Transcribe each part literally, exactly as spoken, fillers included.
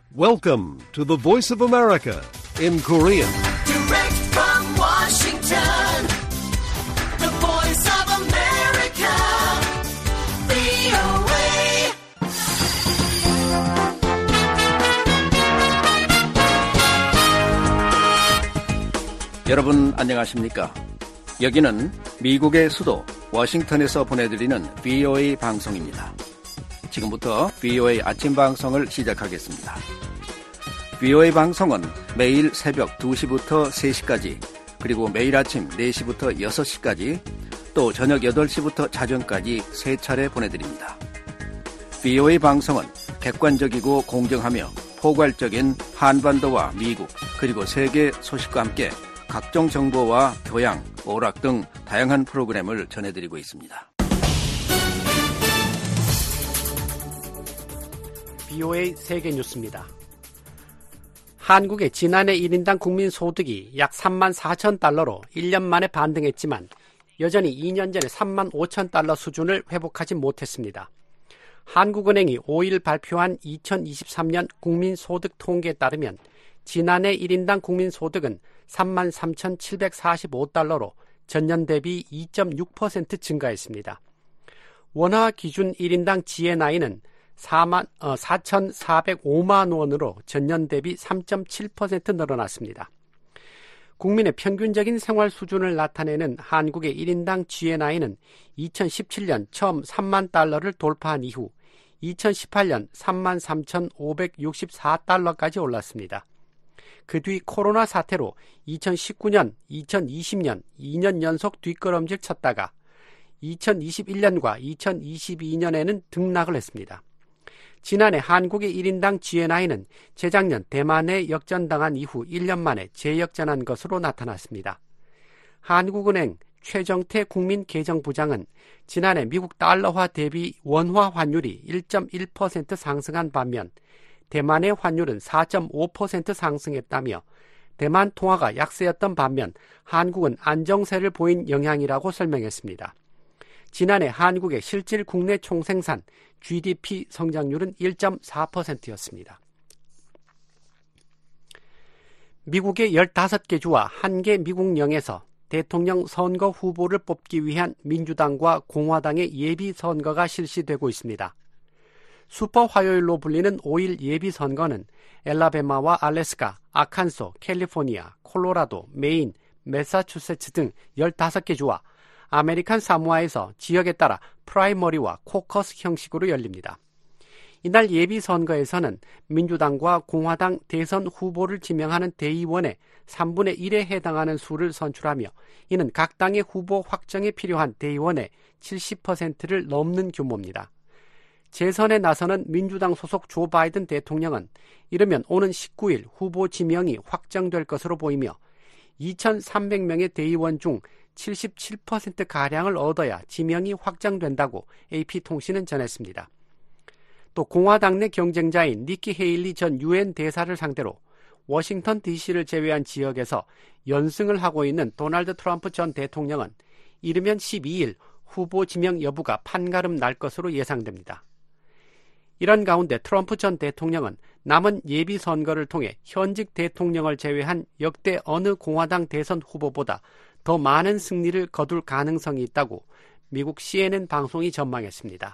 Welcome to the Voice of America in Korean. Direct from Washington, the Voice of America, 브이오에이. 여러분 안녕하십니까? 여기는 미국의 수도 워싱턴에서 보내드리는 브이오에이 방송입니다. 지금부터 브이오에이 아침 방송을 시작하겠습니다. 브이오에이 방송은 매일 새벽 두 시부터 세 시까지, 그리고 매일 아침 네 시부터 여섯 시까지, 또 저녁 여덟 시부터 자정까지 세 차례 보내드립니다. 브이오에이 방송은 객관적이고 공정하며 포괄적인 한반도와 미국, 그리고 세계 소식과 함께 각종 정보와 교양, 오락 등 다양한 프로그램을 전해드리고 있습니다. 브이오에이 세계뉴스입니다. 한국의 지난해 일 인당 국민소득이 약 삼만 사천 달러로 일 년 만에 반등했지만 여전히 이 년 전의 삼만 오천 달러 수준을 회복하지 못했습니다. 한국은행이 오일 발표한 이천이십삼 년 국민소득 통계에 따르면 지난해 일 인당 국민소득은 삼만 삼천칠백사십오 달러로 전년 대비 이 점 육 퍼센트 증가했습니다. 원화 기준 일 인당 지엔아이는 사천사백오만 원으로 전년 대비 삼 점 칠 퍼센트 늘어났습니다. 국민의 평균적인 생활 수준을 나타내는 한국의 일 인당 지엔아이는 이천십칠 년 처음 삼만 달러를 돌파한 이후 이천십팔 년 삼만 삼천오백육십사 달러까지 올랐습니다. 그 뒤 코로나 사태로 이천십구 년, 이천이십 년 이 년 연속 뒷걸음질 쳤다가 이천이십일 년과 이천이십이 년에는 등락을 했습니다. 지난해 한국의 일 인당 지엔아이는 재작년 대만에 역전당한 이후 일 년 만에 재역전한 것으로 나타났습니다. 한국은행 최정태 국민계정부장은 지난해 미국 달러화 대비 원화 환율이 일 점 일 퍼센트 상승한 반면 대만의 환율은 사 점 오 퍼센트 상승했다며 대만 통화가 약세였던 반면 한국은 안정세를 보인 영향이라고 설명했습니다. 지난해 한국의 실질 국내 총생산 지디피 성장률은 일 점 사 퍼센트였습니다. 미국의 열다섯 개 주와 한 개 미국령에서 대통령 선거 후보를 뽑기 위한 민주당과 공화당의 예비선거가 실시되고 있습니다. 슈퍼 화요일로 불리는 오일 예비선거는 엘라베마와 알래스카, 아칸소, 캘리포니아, 콜로라도, 메인, 매사추세츠 등 열다섯 개 주와 아메리칸 사모아에서 지역에 따라 프라이머리와 코커스 형식으로 열립니다. 이날 예비선거에서는 민주당과 공화당 대선 후보를 지명하는 대의원의 삼분의 일에 해당하는 수를 선출하며 이는 각 당의 후보 확정에 필요한 대의원의 칠십 퍼센트를 넘는 규모입니다. 재선에 나서는 민주당 소속 조 바이든 대통령은 이르면 오는 십구 일 후보 지명이 확정될 것으로 보이며 이천삼백 명의 대의원 중 칠십칠 퍼센트가량을 얻어야 지명이 확정된다고 에이피통신은 전했습니다. 또 공화당 내 경쟁자인 니키 헤일리 전 유엔 대사를 상대로 워싱턴 디씨를 제외한 지역에서 연승을 하고 있는 도널드 트럼프 전 대통령은 이르면 십이 일 후보 지명 여부가 판가름 날 것으로 예상됩니다. 이런 가운데 트럼프 전 대통령은 남은 예비선거를 통해 현직 대통령을 제외한 역대 어느 공화당 대선 후보보다 더 많은 승리를 거둘 가능성이 있다고 미국 씨엔엔 방송이 전망했습니다.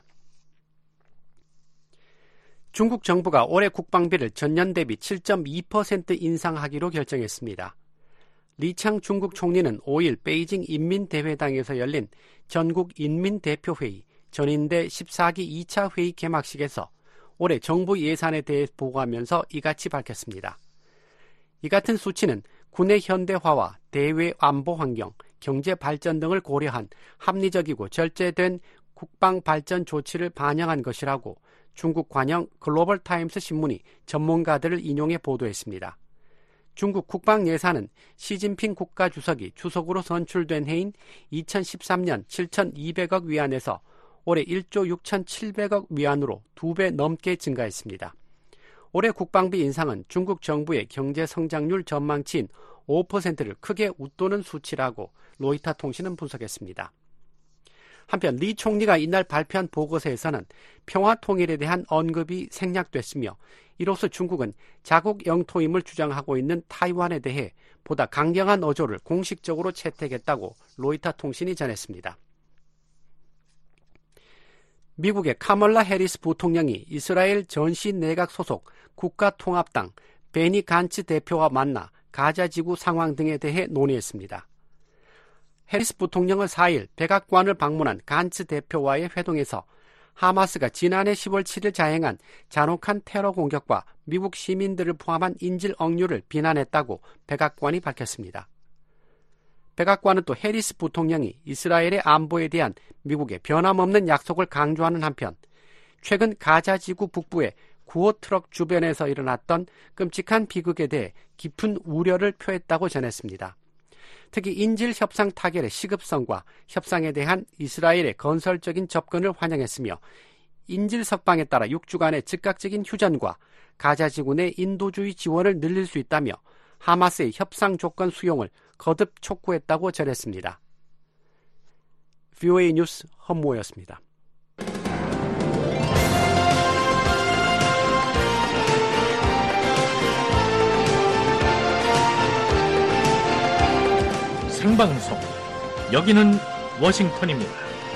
중국 정부가 올해 국방비를 전년 대비 칠 점 이 퍼센트 인상하기로 결정했습니다. 리창 중국 총리는 오일 베이징 인민대회당에서 열린 전국 인민대표회의 전인대 십사 기 이 차 회의 개막식에서 올해 정부 예산에 대해 보고하면서 이같이 밝혔습니다. 이 같은 수치는 군의 현대화와 대외 안보 환경, 경제 발전 등을 고려한 합리적이고 절제된 국방 발전 조치를 반영한 것이라고 중국 관영 글로벌 타임스 신문이 전문가들을 인용해 보도했습니다. 중국 국방 예산은 시진핑 국가주석이 주석으로 선출된 해인 이천십삼 년 칠천이백억 위안에서 올해 일조 육천칠백억 위안으로 두 배 넘게 증가했습니다. 올해 국방비 인상은 중국 정부의 경제 성장률 전망치인 오 퍼센트를 크게 웃도는 수치라고 로이터 통신은 분석했습니다. 한편 리 총리가 이날 발표한 보고서에서는 평화 통일에 대한 언급이 생략됐으며 이로써 중국은 자국 영토임을 주장하고 있는 타이완에 대해 보다 강경한 어조를 공식적으로 채택했다고 로이터 통신이 전했습니다. 미국의 카멀라 해리스 부통령이 이스라엘 전시 내각 소속 국가통합당 베니 간츠 대표와 만나 가자지구 상황 등에 대해 논의했습니다. 해리스 부통령은 사 일 백악관을 방문한 간츠 대표와의 회동에서 하마스가 지난해 시월 칠일 자행한 잔혹한 테러 공격과 미국 시민들을 포함한 인질 억류를 비난했다고 백악관이 밝혔습니다. 백악관은 또 해리스 부통령이 이스라엘의 안보에 대한 미국의 변함없는 약속을 강조하는 한편 최근 가자지구 북부의 구호 트럭 주변에서 일어났던 끔찍한 비극에 대해 깊은 우려를 표했다고 전했습니다. 특히 인질 협상 타결의 시급성과 협상에 대한 이스라엘의 건설적인 접근을 환영했으며 인질 석방에 따라 육 주간의 즉각적인 휴전과 가자지구 내 인도주의 지원을 늘릴 수 있다며 하마스의 협상 조건 수용을 거듭 촉구했다고 전했습니다. 브이오에이 뉴스 헌모였습니다. 생방송, 여기는 워싱턴입니다.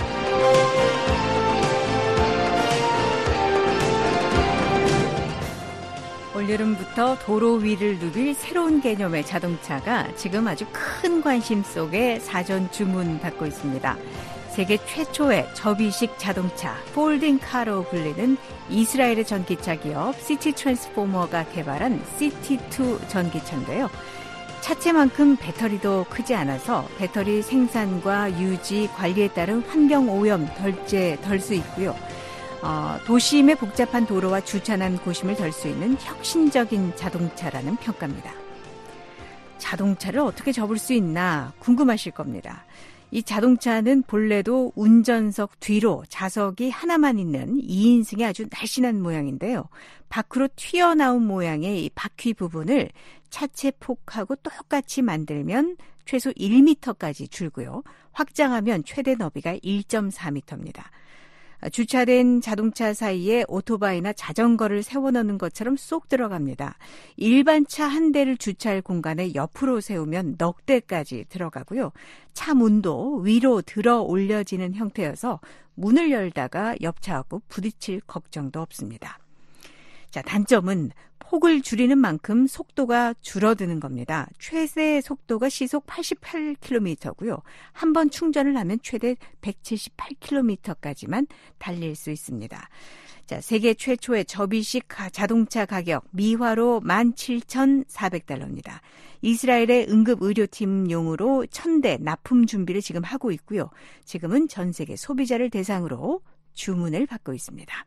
올여름부터 도로 위를 누빌 새로운 개념의 자동차가 지금 아주 큰 관심 속에 사전 주문받고 있습니다. 세계 최초의 접이식 자동차, 폴딩 카로 불리는 이스라엘의 전기차 기업 시티 트랜스포머가 개발한 시티투 전기차인데요. 차체만큼 배터리도 크지 않아서 배터리 생산과 유지, 관리에 따른 환경오염 덜제 덜 수 있고요. 어, 도심의 복잡한 도로와 주차난 고심을 덜 수 있는 혁신적인 자동차라는 평가입니다. 자동차를 어떻게 접을 수 있나 궁금하실 겁니다. 이 자동차는 본래도 운전석 뒤로 좌석이 하나만 있는 이 인승의 아주 날씬한 모양인데요. 밖으로 튀어나온 모양의 이 바퀴 부분을 차체 폭하고 똑같이 만들면 최소 일 미터까지 줄고요. 확장하면 최대 너비가 일 점 사 미터입니다. 주차된 자동차 사이에 오토바이나 자전거를 세워놓는 것처럼 쏙 들어갑니다. 일반 차 한 대를 주차할 공간에 옆으로 세우면 넉 대까지 들어가고요. 차 문도 위로 들어 올려지는 형태여서 문을 열다가 옆차하고 부딪힐 걱정도 없습니다. 자, 단점은 폭을 줄이는 만큼 속도가 줄어드는 겁니다. 최대 속도가 시속 팔십팔 킬로미터고요. 한 번 충전을 하면 최대 백칠십팔 킬로미터까지만 달릴 수 있습니다. 자, 세계 최초의 접이식 자동차 가격 미화로 만 칠천사백 달러입니다. 이스라엘의 응급의료팀용으로 천 대 납품 준비를 지금 하고 있고요. 지금은 전 세계 소비자를 대상으로 주문을 받고 있습니다.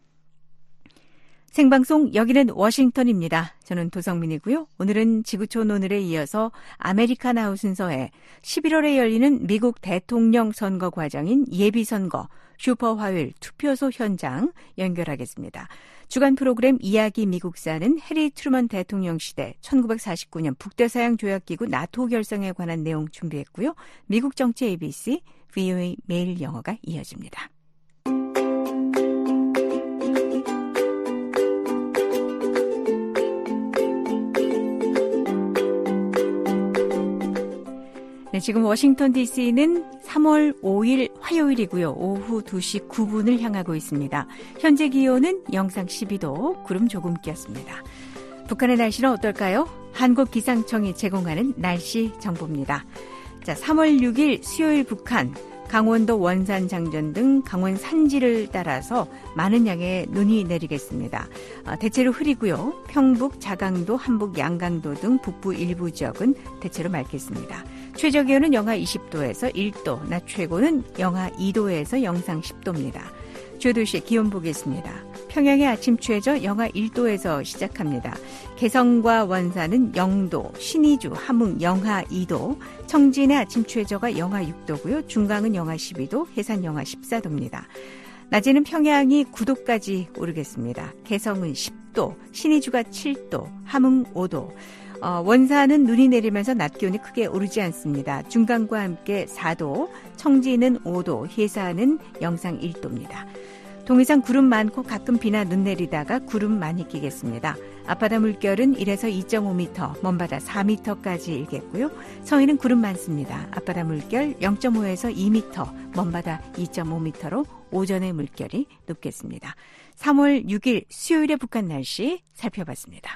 생방송 여기는 워싱턴입니다. 저는 도성민이고요. 오늘은 지구촌 오늘에 이어서 아메리카 나우 순서에 십일월에 열리는 미국 대통령 선거 과정인 예비선거 슈퍼화요일 투표소 현장 연결하겠습니다. 주간 프로그램 이야기 미국사는 해리 트루먼 대통령 시대 천구백사십구 년 북대서양 조약기구 나토 결성에 관한 내용 준비했고요. 미국 정치 에이비씨, 브이오에이 매일 영어가 이어집니다. 네, 지금 워싱턴 디씨는 삼월 오일 화요일이고요. 오후 두 시 구 분을 향하고 있습니다. 현재 기온은 영상 십이 도, 구름 조금 끼었습니다. 북한의 날씨는 어떨까요? 한국기상청이 제공하는 날씨 정보입니다. 자, 삼월 육일 수요일 북한, 강원도 원산 장전 등 강원 산지를 따라서 많은 양의 눈이 내리겠습니다. 대체로 흐리고요. 평북, 자강도, 한북, 양강도 등 북부 일부 지역은 대체로 맑겠습니다. 최저 기온은 영하 이십 도에서 일 도, 낮 최고는 영하 이 도에서 영상 십 도입니다. 주요 도시 기온 보겠습니다. 평양의 아침 최저 영하 일 도에서 시작합니다. 개성과 원산은 영 도, 신의주, 함흥 영하 이 도, 청진의 아침 최저가 영하 육 도고요. 중강은 영하 십이 도, 해산 영하 십사 도입니다. 낮에는 평양이 구 도까지 오르겠습니다. 개성은 십 도, 신의주가 칠 도, 함흥 오 도, 어, 원산은 눈이 내리면서 낮 기온이 크게 오르지 않습니다. 중간과 함께 사 도, 청지는 오 도, 해사는 영상 일 도입니다. 동해상 구름 많고 가끔 비나 눈 내리다가 구름 많이 끼겠습니다. 앞바다 물결은 일에서 이 점 오 미터, 먼바다 사 미터까지 일겠고요. 서해는 구름 많습니다. 앞바다 물결 영 점 오에서 이 미터, 먼바다 이 점 오 미터로 오전의 물결이 높겠습니다. 삼월 육일 수요일의 북한 날씨 살펴봤습니다.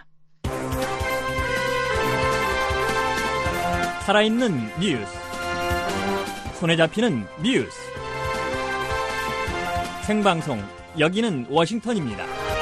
살아있는 뉴스, 손에 잡히는 뉴스, 생방송, 여기는 워싱턴입니다.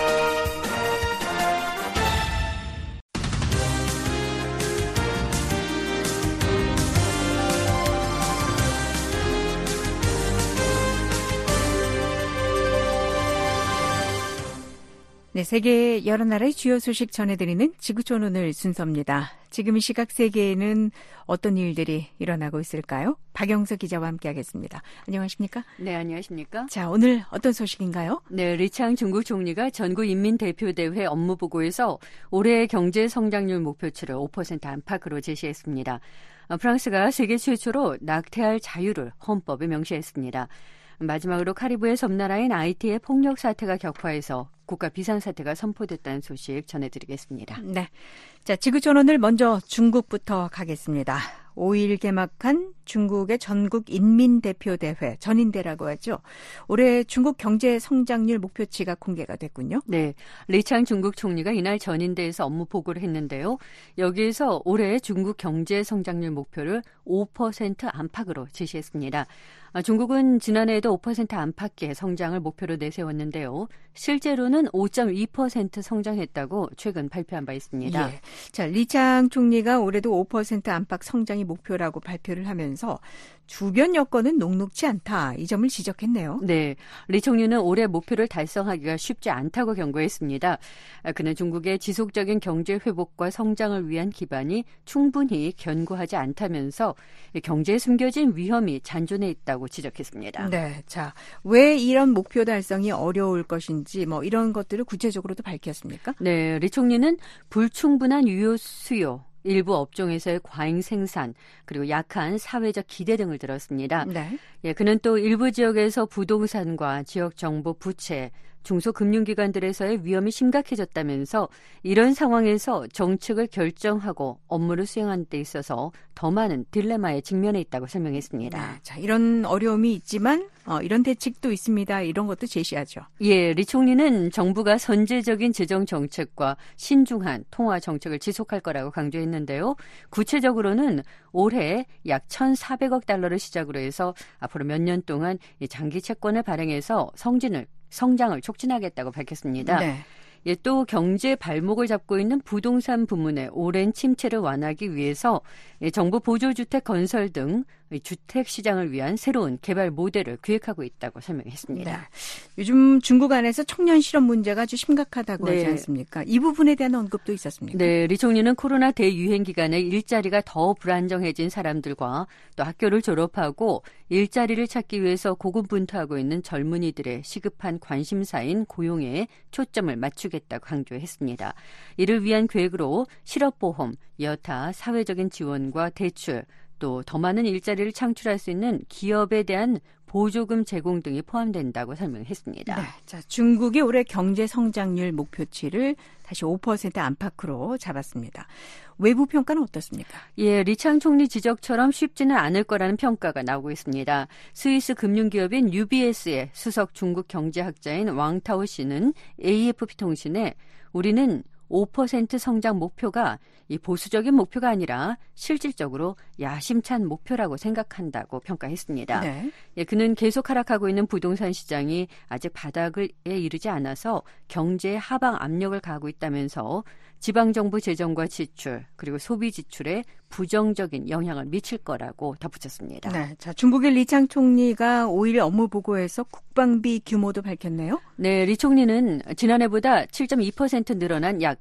네, 세계 여러 나라의 주요 소식 전해드리는 지구촌 오늘 순서입니다. 지금 이 시각 세계에는 어떤 일들이 일어나고 있을까요? 박영서 기자와 함께하겠습니다. 안녕하십니까? 네, 안녕하십니까? 자, 오늘 어떤 소식인가요? 네, 리창 중국 총리가 전국인민대표대회 업무보고에서 올해의 경제 성장률 목표치를 오 퍼센트 안팎으로 제시했습니다. 프랑스가 세계 최초로 낙태할 자유를 헌법에 명시했습니다. 마지막으로 카리브해 섬나라인 아이티의 폭력 사태가 격화해서 국가 비상사태가 선포됐다는 소식 전해드리겠습니다. 네, 자, 지구촌 오늘 먼저 중국부터 가겠습니다. 오일 개막한 중국의 전국인민대표대회, 전인대라고 하죠. 올해 중국 경제 성장률 목표치가 공개가 됐군요. 네, 리창 중국 총리가 이날 전인대에서 업무 보고를 했는데요. 여기에서 올해 중국 경제 성장률 목표를 오 퍼센트 안팎으로 제시했습니다. 중국은 지난해에도 오 퍼센트 안팎의 성장을 목표로 내세웠는데요. 실제로는 오 점 이 퍼센트 성장했다고 최근 발표한 바 있습니다. 예. 자, 리창 총리가 올해도 오 퍼센트 안팎 성장이 목표라고 발표를 하면서 주변 여건은 녹록지 않다, 이 점을 지적했네요. 네, 리 총리는 올해 목표를 달성하기가 쉽지 않다고 경고했습니다. 그는 중국의 지속적인 경제 회복과 성장을 위한 기반이 충분히 견고하지 않다면서 경제에 숨겨진 위험이 잔존해 있다고 지적했습니다. 네, 자, 왜 이런 목표 달성이 어려울 것인지 뭐 이런 것들을 구체적으로도 밝혔습니까? 네, 리 총리는 불충분한 유효 수요, 일부 업종에서의 과잉 생산, 그리고 약한 사회적 기대 등을 들었습니다. 네. 예, 그는 또 일부 지역에서 부동산과 지역 정보 부채, 중소금융기관들에서의 위험이 심각해졌다면서 이런 상황에서 정책을 결정하고 업무를 수행하는 데 있어서 더 많은 딜레마에 직면해 있다고 설명했습니다. 네, 자, 이런 어려움이 있지만 어, 이런 대책도 있습니다. 이런 것도 제시하죠. 예, 리 총리는 정부가 선제적인 재정 정책과 신중한 통화 정책을 지속할 거라고 강조했는데요. 구체적으로는 올해 약 천사백억 달러를 시작으로 해서 앞으로 몇 년 동안 장기 채권을 발행해서 성진을 성장을 촉진하겠다고 밝혔습니다. 네. 예, 또 경제 발목을 잡고 있는 부동산 부문의 오랜 침체를 완화하기 위해서 정부 보조주택 건설 등 주택 시장을 위한 새로운 개발 모델을 기획하고 있다고 설명했습니다. 네. 요즘 중국 안에서 청년 실업 문제가 아주 심각하다고 네. 하지 않습니까? 이 부분에 대한 언급도 있었습니까? 네, 리 총리는 코로나 대유행 기간에 일자리가 더 불안정해진 사람들과 또 학교를 졸업하고 일자리를 찾기 위해서 고군분투하고 있는 젊은이들의 시급한 관심사인 고용에 초점을 맞추겠다고 강조했습니다. 이를 위한 계획으로 실업보험, 여타 사회적인 지원과 대출, 또 더 많은 일자리를 창출할 수 있는 기업에 대한 보조금 제공 등이 포함된다고 설명했습니다. 네, 자, 중국이 올해 경제 성장률 목표치를 다시 오 퍼센트 안팎으로 잡았습니다. 외부 평가는 어떻습니까? 예, 리창 총리 지적처럼 쉽지는 않을 거라는 평가가 나오고 있습니다. 스위스 금융기업인 유비에스의 수석 중국 경제학자인 왕타오 씨는 에이에프피 통신에 우리는 오 퍼센트 성장 목표가 이 보수적인 목표가 아니라 실질적으로 야심찬 목표라고 생각한다고 평가했습니다. 네. 예, 그는 계속 하락하고 있는 부동산 시장이 아직 바닥에 이르지 않아서 경제에 하방 압력을 가하고 있다면서 지방정부 재정과 지출 그리고 소비 지출에 부정적인 영향을 미칠 거라고 덧붙였습니다. 네, 자, 중국의 리창 총리가 오일 업무 보고에서 국방비 규모도 밝혔네요. 네, 리 총리는 지난해보다 칠 점 이 퍼센트 늘어난 약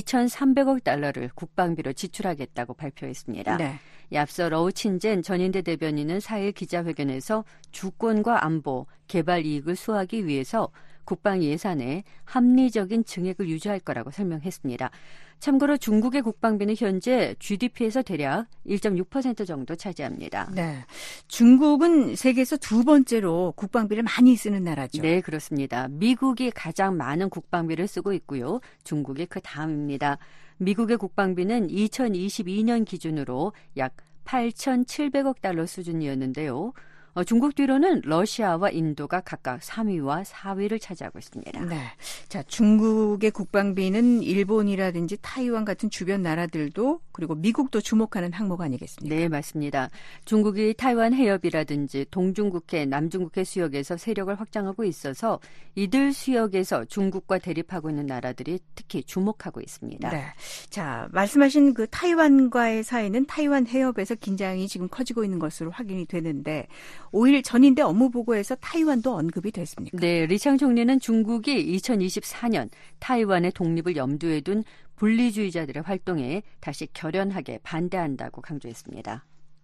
이천삼백억 달러를 국방비로 지출하겠다고 발표했습니다. 네. 앞서 러우 친젠 전인대 대변인은 사 일 기자회견에서 주권과 안보, 개발 이익을 수호하기 위해서 국방 예산에 합리적인 증액을 유지할 거라고 설명했습니다. 참고로 중국의 국방비는 현재 지디피에서 대략 일 점 육 퍼센트 정도 차지합니다. 네, 중국은 세계에서 두 번째로 국방비를 많이 쓰는 나라죠. 네, 그렇습니다. 미국이 가장 많은 국방비를 쓰고 있고요. 중국이 그 다음입니다. 미국의 국방비는 이천이십이 년 기준으로 약 팔천칠백억 달러 수준이었는데요. 어, 중국 뒤로는 러시아와 인도가 각각 삼 위와 사 위를 차지하고 있습니다. 네, 자 중국의 국방비는 일본이라든지 타이완 같은 주변 나라들도 그리고 미국도 주목하는 항목 아니겠습니까? 네, 맞습니다. 중국이 타이완 해협이라든지 동중국해, 남중국해 수역에서 세력을 확장하고 있어서 이들 수역에서 중국과 대립하고 있는 나라들이 특히 주목하고 있습니다. 네, 자 말씀하신 그 타이완과의 사이는 타이완 해협에서 긴장이 지금 커지고 있는 것으로 확인이 되는데 오 일 전인데 업무보고에서 타이완도 언급이 됐습니까? 네, 리창 총리는 중국이 이천이십사 년 타이완의 독립을 염두에 둔 분리주의자들의 활동에 다시 결연하게 반대한다고 강조했습니다.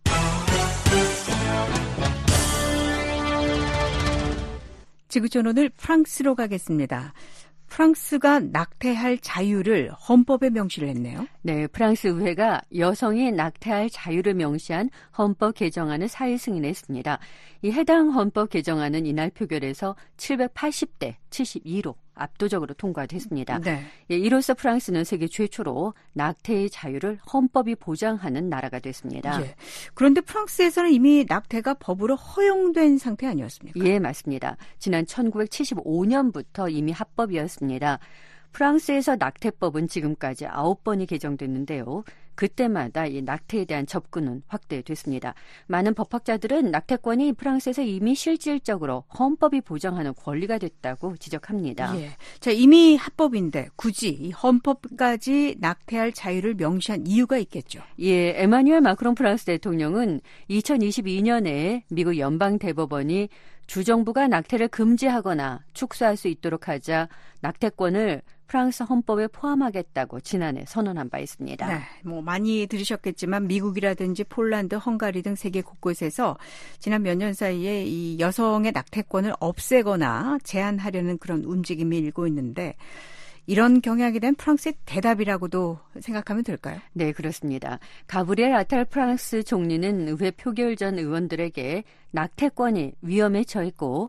지구촌 오늘 프랑스로 가겠습니다. 프랑스가 낙태할 자유를 헌법에 명시를 했네요. 네, 프랑스 의회가 여성이 낙태할 자유를 명시한 헌법 개정안을 사회 승인했습니다. 이 해당 헌법 개정안은 이날 표결에서 칠백팔십 대 칠십이로 압도적으로 통과됐습니다. 네. 예, 이로써 프랑스는 세계 최초로 낙태의 자유를 헌법이 보장하는 나라가 됐습니다. 예. 그런데 프랑스에서는 이미 낙태가 법으로 허용된 상태 아니었습니까? 예, 맞습니다. 지난 천구백칠십오 년부터 이미 합법이었습니다. 프랑스에서 낙태법은 지금까지 아홉 번이 개정됐는데요. 그때마다 이 낙태에 대한 접근은 확대됐습니다. 많은 법학자들은 낙태권이 프랑스에서 이미 실질적으로 헌법이 보장하는 권리가 됐다고 지적합니다. 예. 자, 이미 합법인데 굳이 이 헌법까지 낙태할 자유를 명시한 이유가 있겠죠. 예, 에마뉴엘 마크롱 프랑스 대통령은 이천이십이 년에 미국 연방대법원이 주정부가 낙태를 금지하거나 축소할 수 있도록 하자 낙태권을 프랑스 헌법에 포함하겠다고 지난해 선언한 바 있습니다. 네, 뭐 많이 들으셨겠지만 미국이라든지 폴란드, 헝가리 등 세계 곳곳에서 지난 몇 년 사이에 이 여성의 낙태권을 없애거나 제한하려는 그런 움직임이 일고 있는데 이런 경향에 대한 프랑스의 대답이라고도 생각하면 될까요? 네, 그렇습니다. 가브리엘 아탈 프랑스 총리는 의회 표결 전 의원들에게 낙태권이 위험에 처했고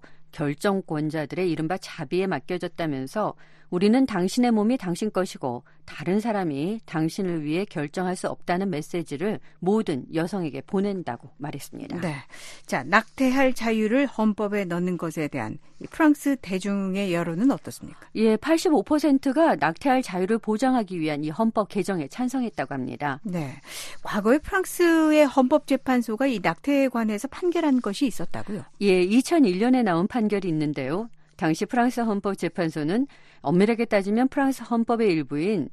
결정권자들의 이른바 자비에 맡겨졌다면서 우리는 당신의 몸이 당신 것이고 다른 사람이 당신을 위해 결정할 수 없다는 메시지를 모든 여성에게 보낸다고 말했습니다. 네, 자 낙태할 자유를 헌법에 넣는 것에 대한 프랑스 대중의 여론은 어떻습니까? 예, 팔십오 퍼센트가 낙태할 자유를 보장하기 위한 이 헌법 개정에 찬성했다고 합니다. 네, 과거에 프랑스의 헌법재판소가 이 낙태에 관해서 판결한 것이 있었다고요? 예, 이천일 년에 나온 판결이 있는데요. 당시 프랑스 헌법재판소는 엄밀하게 따지면 프랑스 헌법의 일부인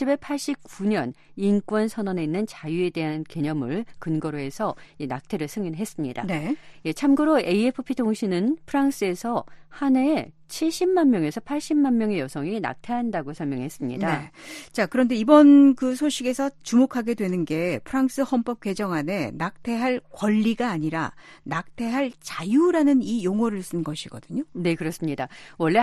천칠백팔십구 년 인권선언에 있는 자유에 대한 개념을 근거로 해서 이 낙태를 승인했습니다. 네. 예, 참고로 에이에프피 통신은 프랑스에서 한 해에 칠십만 명에서 팔십만 명의 여성이 낙태한다고 설명했습니다. 네. 자, 그런데 이번 그 소식에서 주목하게 되는 게 프랑스 헌법 개정안에 낙태할 권리가 아니라 낙태할 자유라는 이 용어를 쓴 것이거든요. 네, 그렇습니다. 원래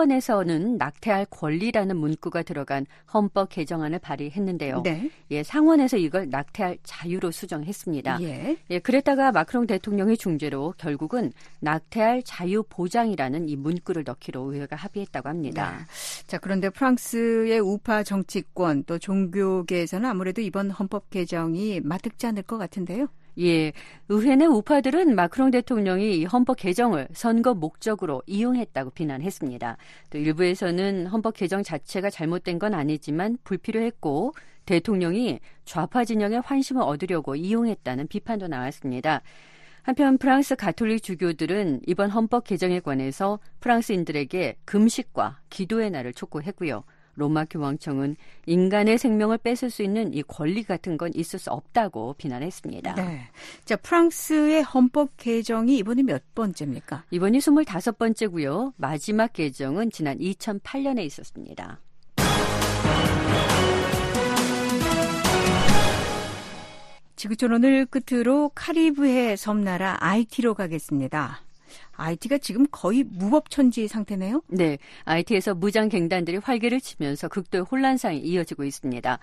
하원에서는 낙태할 권리라는 문구가 들어간 헌법 개정안을 발의했는데요. 네. 예, 상원에서 이걸 낙태할 자유로 수정했습니다. 예. 예, 그랬다가 마크롱 대통령의 중재로 결국은 낙태할 자유 보장이라는 이 문구를 넣기로 의회가 합의했다고 합니다. 네. 자, 그런데 프랑스의 우파 정치권 또 종교계에서는 아무래도 이번 헌법 개정이 맞득지 않을 것 같은데요. 예, 의회 내 우파들은 마크롱 대통령이 이 헌법 개정을 선거 목적으로 이용했다고 비난했습니다. 또 일부에서는 헌법 개정 자체가 잘못된 건 아니지만 불필요했고 대통령이 좌파 진영의 환심을 얻으려고 이용했다는 비판도 나왔습니다. 한편 프랑스 가톨릭 주교들은 이번 헌법 개정에 관해서 프랑스인들에게 금식과 기도의 날을 촉구했고요. 로마 교황청은 인간의 생명을 뺏을 수 있는 이 권리 같은 건 있을 수 없다고 비난했습니다. 네. 자, 프랑스의 헌법 개정이 이번이 몇 번째입니까? 이번이 스물다섯 번째고요. 마지막 개정은 지난 이천팔 년에 있었습니다. 지구촌 오늘 끝으로 카리브해 섬나라 아이티로 가겠습니다. 아이티가 지금 거의 무법천지 상태네요. 네, 아이티에서 무장갱단들이 활개를 치면서 극도의 혼란상이 이어지고 있습니다.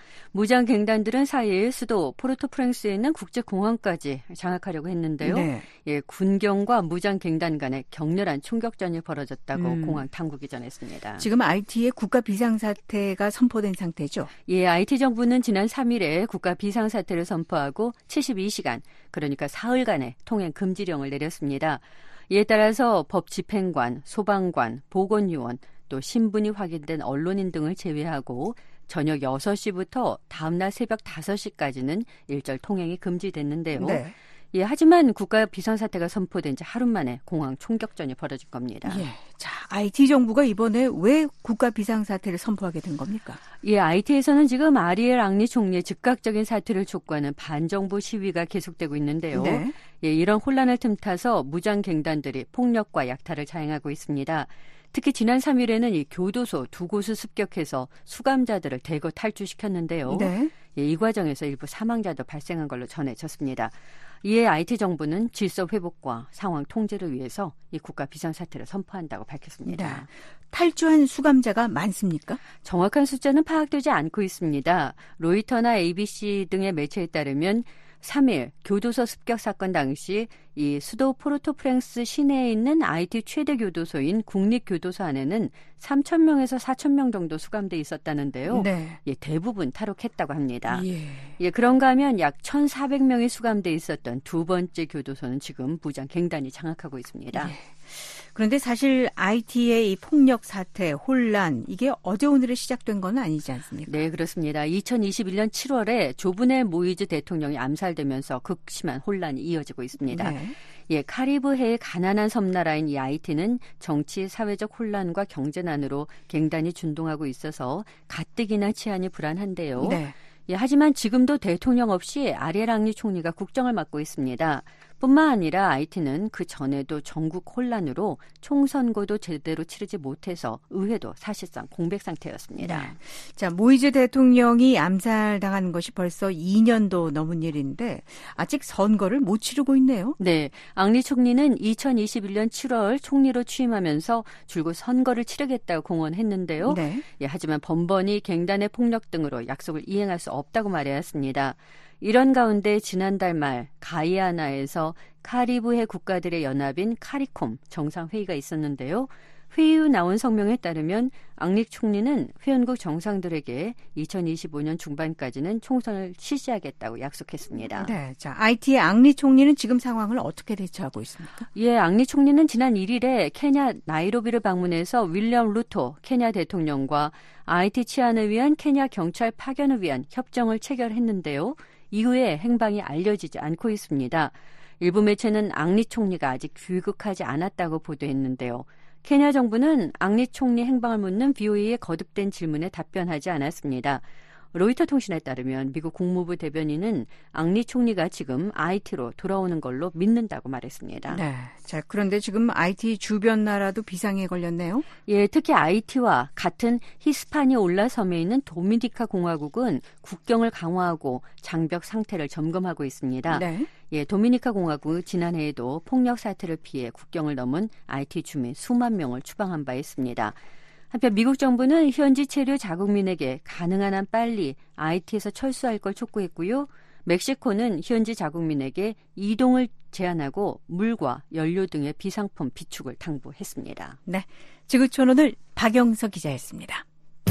무장갱단들은 사 일 수도 포르토프랑스에 있는 국제공항까지 장악하려고 했는데요. 네. 예, 군경과 무장갱단 간에 격렬한 총격전이 벌어졌다고 음. 공항 당국이 전했습니다. 지금 아이티의 국가 비상사태가 선포된 상태죠? 예, 아이티 정부는 지난 삼 일에 국가 비상사태를 선포하고 칠십이 시간, 그러니까 사흘간의 통행 금지령을 내렸습니다. 이에 따라서 법 집행관, 소방관, 보건요원, 또 신분이 확인된 언론인 등을 제외하고 저녁 여섯 시부터 다음날 새벽 다섯 시까지는 일절 통행이 금지됐는데요. 네. 예, 하지만 국가 비상사태가 선포된 지 하루 만에 공항 총격전이 벌어진 겁니다. 예. 자, 아이티 정부가 이번에 왜 국가 비상사태를 선포하게 된 겁니까? 예, 아이티에서는 지금 아리엘 앙리 총리의 즉각적인 사퇴를 촉구하는 반정부 시위가 계속되고 있는데요. 네. 예, 이런 혼란을 틈타서 무장갱단들이 폭력과 약탈을 자행하고 있습니다. 특히 지난 삼 일에는 이 교도소 두 곳을 습격해서 수감자들을 대거 탈주시켰는데요. 네. 예, 이 과정에서 일부 사망자도 발생한 걸로 전해졌습니다. 이에 아이티 정부는 질서 회복과 상황 통제를 위해서 이 국가 비상사태를 선포한다고 밝혔습니다. 네. 탈주한 수감자가 많습니까? 정확한 숫자는 파악되지 않고 있습니다. 로이터나 에이비씨 등의 매체에 따르면 삼 일 교도소 습격 사건 당시 이 수도 포르토프랑스 시내에 있는 아이티 최대 교도소인 국립교도소 안에는 삼천 명에서 사천 명 정도 수감돼 있었다는데요. 네. 예, 대부분 탈옥했다고 합니다. 예. 예, 그런가 하면 약 천사백 명이 수감돼 있었던 두 번째 교도소는 지금 무장갱단이 장악하고 있습니다. 예. 그런데 사실 아이티의 이 폭력 사태, 혼란, 이게 어제 오늘에 시작된 건 아니지 않습니까? 네, 그렇습니다. 이천이십일 년 칠월에 조브넬 모이즈 대통령이 암살되면서 극심한 혼란이 이어지고 있습니다. 네. 예, 카리브해의 가난한 섬나라인 이 아이티는 정치, 사회적 혼란과 경제난으로 갱단이 준동하고 있어서 가뜩이나 치안이 불안한데요. 네. 예, 하지만 지금도 대통령 없이 아리엘 앙리 총리가 국정을 맡고 있습니다. 뿐만 아니라 아이티는 그 전에도 전국 혼란으로 총선거도 제대로 치르지 못해서 의회도 사실상 공백 상태였습니다. 네. 자, 모이즈 대통령이 암살당한 것이 벌써 이 년도 넘은 일인데 아직 선거를 못 치르고 있네요. 네, 앙리 총리는 이천이십일 년 칠월 총리로 취임하면서 줄곧 선거를 치르겠다고 공언했는데요. 네. 예, 하지만 번번이 갱단의 폭력 등으로 약속을 이행할 수 없다고 말해왔습니다. 이런 가운데 지난달 말 가이아나에서 카리브해 국가들의 연합인 카리콤 정상회의가 있었는데요. 회의 후 나온 성명에 따르면 앙리 총리는 회원국 정상들에게 이천이십오 년 중반까지는 총선을 실시하겠다고 약속했습니다. 네, 자, 아이티의 앙리 총리는 지금 상황을 어떻게 대처하고 있습니까? 예, 앙리 총리는 지난 일 일에 케냐 나이로비를 방문해서 윌리엄 루토 케냐 대통령과 아이티 치안을 위한 케냐 경찰 파견을 위한 협정을 체결했는데요. 이후에 행방이 알려지지 않고 있습니다. 일부 매체는 앙리 총리가 아직 귀국하지 않았다고 보도했는데요. 케냐 정부는 앙리 총리 행방을 묻는 브이오에이의 거듭된 질문에 답변하지 않았습니다. 로이터 통신에 따르면 미국 국무부 대변인은 앙리 총리가 지금 아이티로 돌아오는 걸로 믿는다고 말했습니다. 네. 자, 그런데 지금 아이티 주변 나라도 비상에 걸렸네요. 예, 특히 아이티와 같은 히스파니올라 섬에 있는 도미니카 공화국은 국경을 강화하고 장벽 상태를 점검하고 있습니다. 네. 예, 도미니카 공화국은 지난해에도 폭력 사태를 피해 국경을 넘은 아이티 주민 수만 명을 추방한 바 있습니다. 한편 미국 정부는 현지 체류 자국민에게 가능한 한 빨리 아이티에서 철수할 걸 촉구했고요. 멕시코는 현지 자국민에게 이동을 제한하고 물과 연료 등의 비상품 비축을 당부했습니다. 네, 지구촌 오늘 박영서 기자였습니다.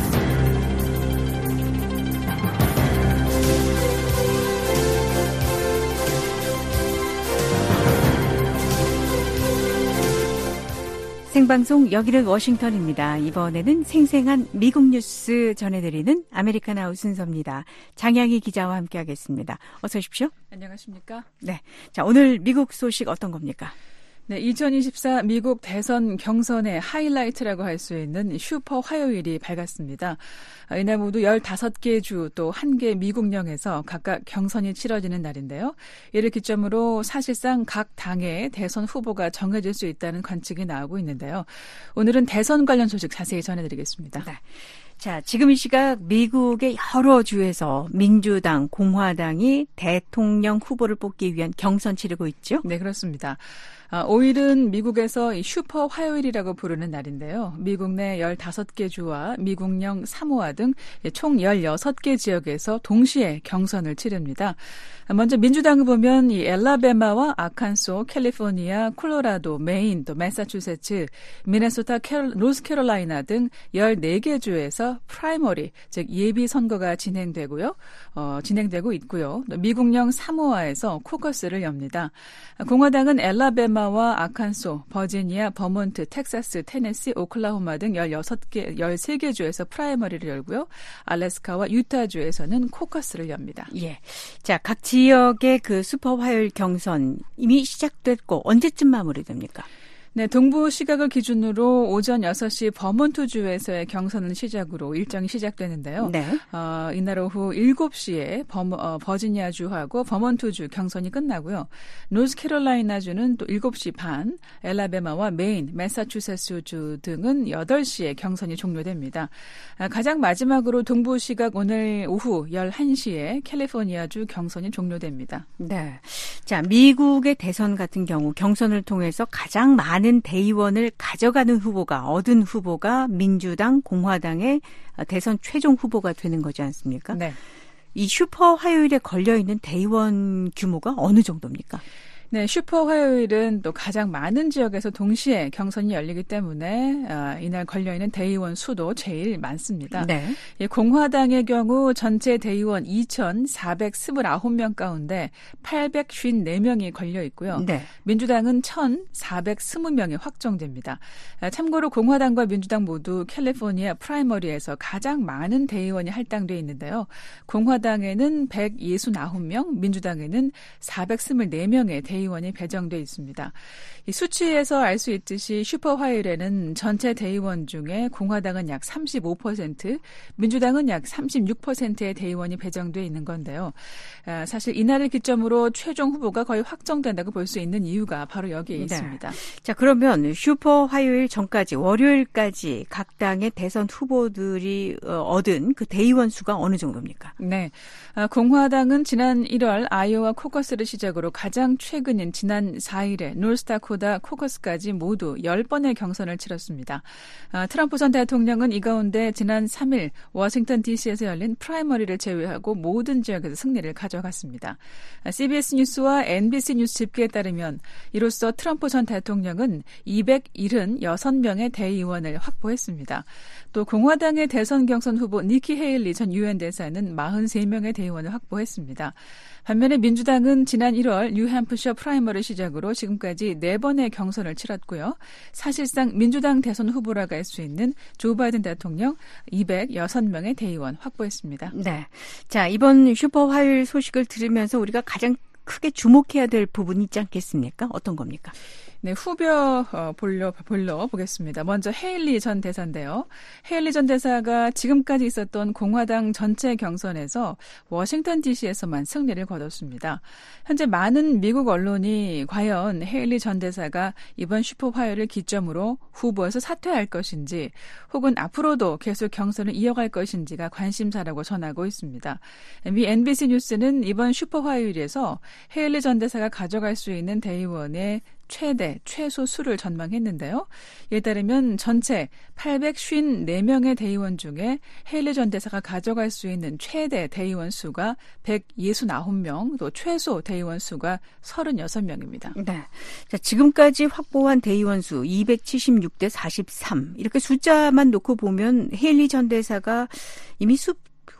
생방송 여기는 워싱턴입니다. 이번에는 생생한 미국 뉴스 전해드리는 아메리칸 아웃 순서입니다. 장양희 기자와 함께하겠습니다. 어서 오십시오. 안녕하십니까? 네, 자 오늘 미국 소식 어떤 겁니까? 네, 이천이십사 미국 대선 경선의 하이라이트라고 할 수 있는 슈퍼 화요일이 밝았습니다. 이날 모두 열다섯 개 주 또 한 개 미국령에서 각각 경선이 치러지는 날인데요. 이를 기점으로 사실상 각 당의 대선 후보가 정해질 수 있다는 관측이 나오고 있는데요. 오늘은 대선 관련 소식 자세히 전해드리겠습니다. 네. 자, 지금 이 시각 미국의 여러 주에서 민주당, 공화당이 대통령 후보를 뽑기 위한 경선 치르고 있죠? 네, 그렇습니다. 오 일은 미국에서 이 슈퍼 화요일이라고 부르는 날인데요. 미국 내 열다섯 개 주와 미국령 사모아 등 총 열여섯 개 지역에서 동시에 경선을 치릅니다. 먼저 민주당을 보면 이 엘라베마와 아칸소, 캘리포니아, 콜로라도, 메인, 또 매사추세츠, 미네소타, 캐롤, 노스캐롤라이나 등 열네 개 주에서 프라이머리, 즉 예비 선거가 진행되고요. 어, 진행되고 있고요. 미국령 사모아에서 코커스를 엽니다. 공화당은 엘라베마와 아칸소, 버지니아, 버몬트, 텍사스, 테네시, 오클라호마 등 열여섯 개, 열세 개 주에서 프라이머리를 열고요. 알래스카와 유타 주에서는 코커스를 엽니다. 예. 자, 각 지역의 그 슈퍼 화요일 경선 이미 시작됐고 언제쯤 마무리됩니까? 네, 동부 시각을 기준으로 오전 여섯 시 버몬트주에서의 경선을 시작으로 일정이 시작되는데요. 네. 어, 이날 오후 일곱 시에 버, 어, 버지니아주하고 버몬트주 경선이 끝나고요. 노스캐롤라이나주는 또 일곱 시 반, 엘라베마와 메인, 매사추세츠주 등은 여덟 시에 경선이 종료됩니다. 아, 가장 마지막으로 동부 시각 오늘 오후 열한 시에 캘리포니아주 경선이 종료됩니다. 네. 자, 미국의 대선 같은 경우 경선을 통해서 가장 많은 많은 대의원을 가져가는 후보가 얻은 후보가 민주당, 공화당의 대선 최종 후보가 되는 거지 않습니까? 네. 이 슈퍼 화요일에 걸려있는 대의원 규모가 어느 정도입니까? 네, 슈퍼 화요일은 또 가장 많은 지역에서 동시에 경선이 열리기 때문에 아, 이날 걸려있는 대의원 수도 제일 많습니다. 네. 예, 공화당의 경우 전체 대의원 이천사백이십구 명 가운데 팔백오십사 명이 걸려 있고요. 네. 민주당은 천사백이십 명이 확정됩니다. 아, 참고로 공화당과 민주당 모두 캘리포니아 프라이머리에서 가장 많은 대의원이 할당돼 있는데요. 공화당에는 백육십구 명, 민주당에는 사백이십사 명의 대의원 대의원이 배정돼 있습니다. 이 수치에서 알 수 있듯이 슈퍼 화요일에는 전체 대의원 중에 공화당은 약 삼십오 퍼센트, 민주당은 약 삼십육 퍼센트의 대의원이 배정돼 있는 건데요. 아, 사실 이날을 기점으로 최종 후보가 거의 확정된다고 볼 수 있는 이유가 바로 여기에 네. 있습니다. 자, 그러면 슈퍼 화요일 전까지 월요일까지 각 당의 대선 후보들이 얻은 그 대의원 수가 어느 정도입니까? 네, 아, 공화당은 지난 일월 아이오와 코커스를 시작으로 가장 최근 인 지난 사 일에 노스다코다 코커스까지 모두 열 번의 경선을 치렀습니다. 아, 트럼프 전 대통령은 이 가운데 지난 삼 일 워싱턴 디씨에서 열린 프라이머리를 제외하고 모든 지역에서 승리를 가져갔습니다. 아, 씨비에스 뉴스와 엔비씨 뉴스 집계에 따르면 이로써 트럼프 전 대통령은 이백칠십육 명의 대의원을 확보했습니다. 또 공화당의 대선 경선 후보 니키 헤일리 전 유엔 대사는 사십삼 명의 대의원을 확보했습니다. 반면에 민주당은 지난 일월 뉴햄프셔 프라이머리 시작으로 지금까지 네 번의 경선을 치렀고요. 사실상 민주당 대선 후보라고 할 수 있는 조 바이든 대통령 이백육 명의 대의원 확보했습니다. 네. 자, 이번 슈퍼 화요일 소식을 들으면서 우리가 가장 크게 주목해야 될 부분이 있지 않겠습니까? 어떤 겁니까? 네, 후벼 어, 볼려, 볼려 보겠습니다. 먼저 헤일리 전 대사인데요. 헤일리 전 대사가 지금까지 있었던 공화당 전체 경선에서 워싱턴 디씨에서만 승리를 거뒀습니다. 현재 많은 미국 언론이 과연 헤일리 전 대사가 이번 슈퍼 화요일을 기점으로 후보에서 사퇴할 것인지 혹은 앞으로도 계속 경선을 이어갈 것인지가 관심사라고 전하고 있습니다. 미 엔비씨 뉴스는 이번 슈퍼 화요일에서 헤일리 전 대사가 가져갈 수 있는 대의원의 최대, 최소 수를 전망했는데요. 이에 따르면 전체 팔백오십사 명의 대의원 중에 헤일리 전 대사가 가져갈 수 있는 최대 대의원 수가 백육십구 명, 또 최소 대의원 수가 삼십육 명입니다. 네. 자, 지금까지 확보한 대의원 수 이백칠십육 대 사십삼. 이렇게 숫자만 놓고 보면 헤일리 전 대사가 이미 수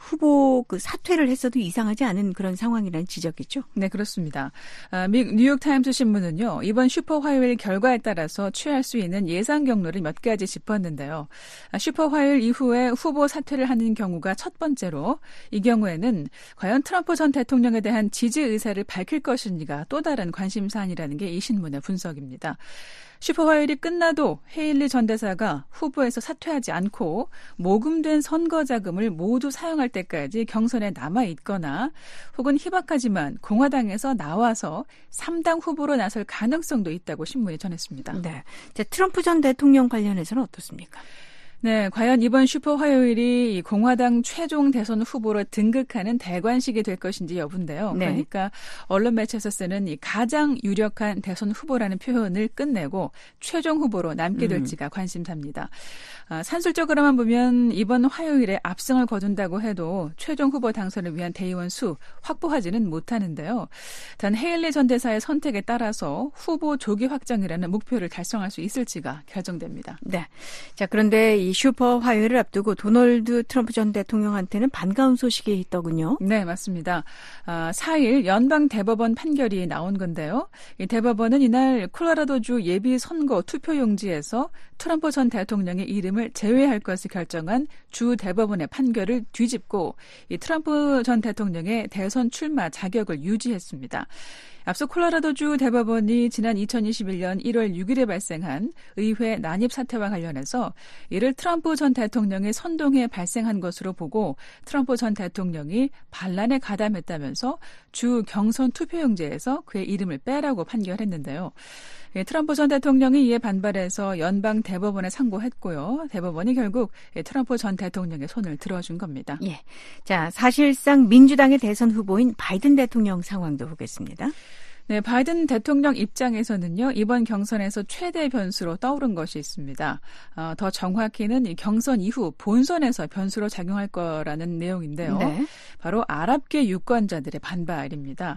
후보 그 사퇴를 했어도 이상하지 않은 그런 상황이라는 지적이죠. 네, 그렇습니다. 아, 미 뉴욕타임스 신문은요, 이번 슈퍼 화요일 결과에 따라서 취할 수 있는 예상 경로를 몇 가지 짚었는데요. 아, 슈퍼 화요일 이후에 후보 사퇴를 하는 경우가 첫 번째로, 이 경우에는 과연 트럼프 전 대통령에 대한 지지 의사를 밝힐 것인지가 또 다른 관심사안이라는 게 이 신문의 분석입니다. 슈퍼 화요일이 끝나도 헤일리 전 대사가 후보에서 사퇴하지 않고 모금된 선거 자금을 모두 사용할 때까지 경선에 남아있거나 혹은 희박하지만 공화당에서 나와서 삼 당 후보로 나설 가능성도 있다고 신문이 전했습니다. 네. 자, 트럼프 전 대통령 관련해서는 어떻습니까? 네, 과연 이번 슈퍼 화요일이 공화당 최종 대선 후보로 등극하는 대관식이 될 것인지 여부인데요. 네. 그러니까 언론 매체에서 쓰는 이 가장 유력한 대선 후보라는 표현을 끝내고 최종 후보로 남게 될지가 음. 관심사입니다. 아, 산술적으로만 보면 이번 화요일에 압승을 거둔다고 해도 최종 후보 당선을 위한 대의원 수 확보하지는 못하는데요. 단 헤일리 전 대사의 선택에 따라서 후보 조기 확정이라는 목표를 달성할 수 있을지가 결정됩니다. 네. 자, 그런데 이 슈퍼 화요일을 앞두고 도널드 트럼프 전 대통령한테는 반가운 소식이 있더군요. 네, 맞습니다. 아, 사 일 연방 대법원 판결이 나온 건데요. 이 대법원은 이날 콜로라도주 예비 선거 투표용지에서 트럼프 전 대통령의 이름을 제외할 것을 결정한 주 대법원의 판결을 뒤집고 이 트럼프 전 대통령의 대선 출마 자격을 유지했습니다. 앞서 콜로라도주 대법원이 지난 이천이십일 년 일월 육일에 발생한 의회 난입 사태와 관련해서 이를 트럼프 전 대통령의 선동에 발생한 것으로 보고 트럼프 전 대통령이 반란에 가담했다면서 주 경선 투표용지에서 그의 이름을 빼라고 판결했는데요. 트럼프 전 대통령이 이에 반발해서 연방 대법원에 상고했고요. 대법원이 결국 트럼프 전 대통령의 손을 들어준 겁니다. 예. 자, 사실상 민주당의 대선 후보인 바이든 대통령 상황도 보겠습니다. 네, 바이든 대통령 입장에서는요, 이번 경선에서 최대 변수로 떠오른 것이 있습니다. 어, 더 정확히는 이 경선 이후 본선에서 변수로 작용할 거라는 내용인데요. 네. 바로 아랍계 유권자들의 반발입니다.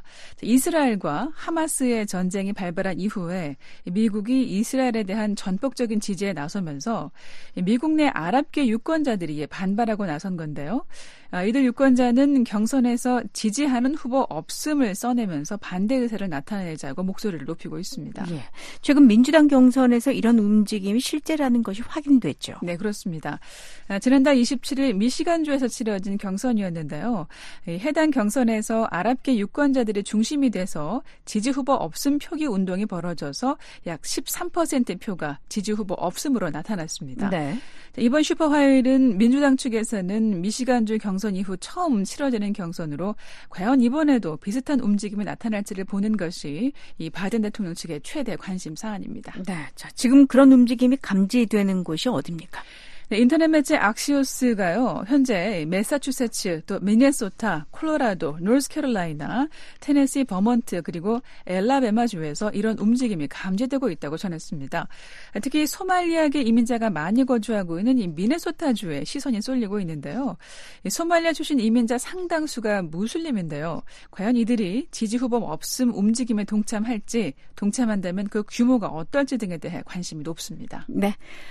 이스라엘과 하마스의 전쟁이 발발한 이후에 미국이 이스라엘에 대한 전폭적인 지지에 나서면서 미국 내 아랍계 유권자들이 반발하고 나선 건데요. 이들 유권자는 경선에서 지지하는 후보 없음을 써내면서 반대 의사를 나타내자고 목소리를 높이고 있습니다. 예. 최근 민주당 경선에서 이런 움직임이 실제라는 것이 확인됐죠. 네, 그렇습니다. 지난달 이십칠일 미시간주에서 치러진 경선이었는데요. 해당 경선에서 아랍계 유권자들의 중심이 돼서 지지 후보 없음 표기 운동이 벌어져서 약 십삼 퍼센트의 표가 지지 후보 없음으로 나타났습니다. 네. 이번 슈퍼 화요일은 민주당 측에서는 미시간주 경선 이후 처음 치러지는 경선으로 과연 이번에도 비슷한 움직임이 나타날지를 보는 것이 이 바이든 대통령 측의 최대 관심 사안입니다. 네, 자, 지금 그런 움직임이 감지되는 곳이 어디입니까? 네, 인터넷 매체 악시오스가요, 현재 매사추세츠, 또 미네소타, 콜로라도, 노스캐롤라이나, 테네시, 버먼트, 그리고 엘라베마주에서 이런 움직임이 감지되고 있다고 전했습니다. 특히 소말리아계 이민자가 많이 거주하고 있는 이 미네소타주에 시선이 쏠리고 있는데요. 이 소말리아 출신 이민자 상당수가 무슬림인데요. 과연 이들이 지지 후보 없음 움직임에 동참할지, 동참한다면 그 규모가 어떨지 등에 대해 관심이 높습니다. 네,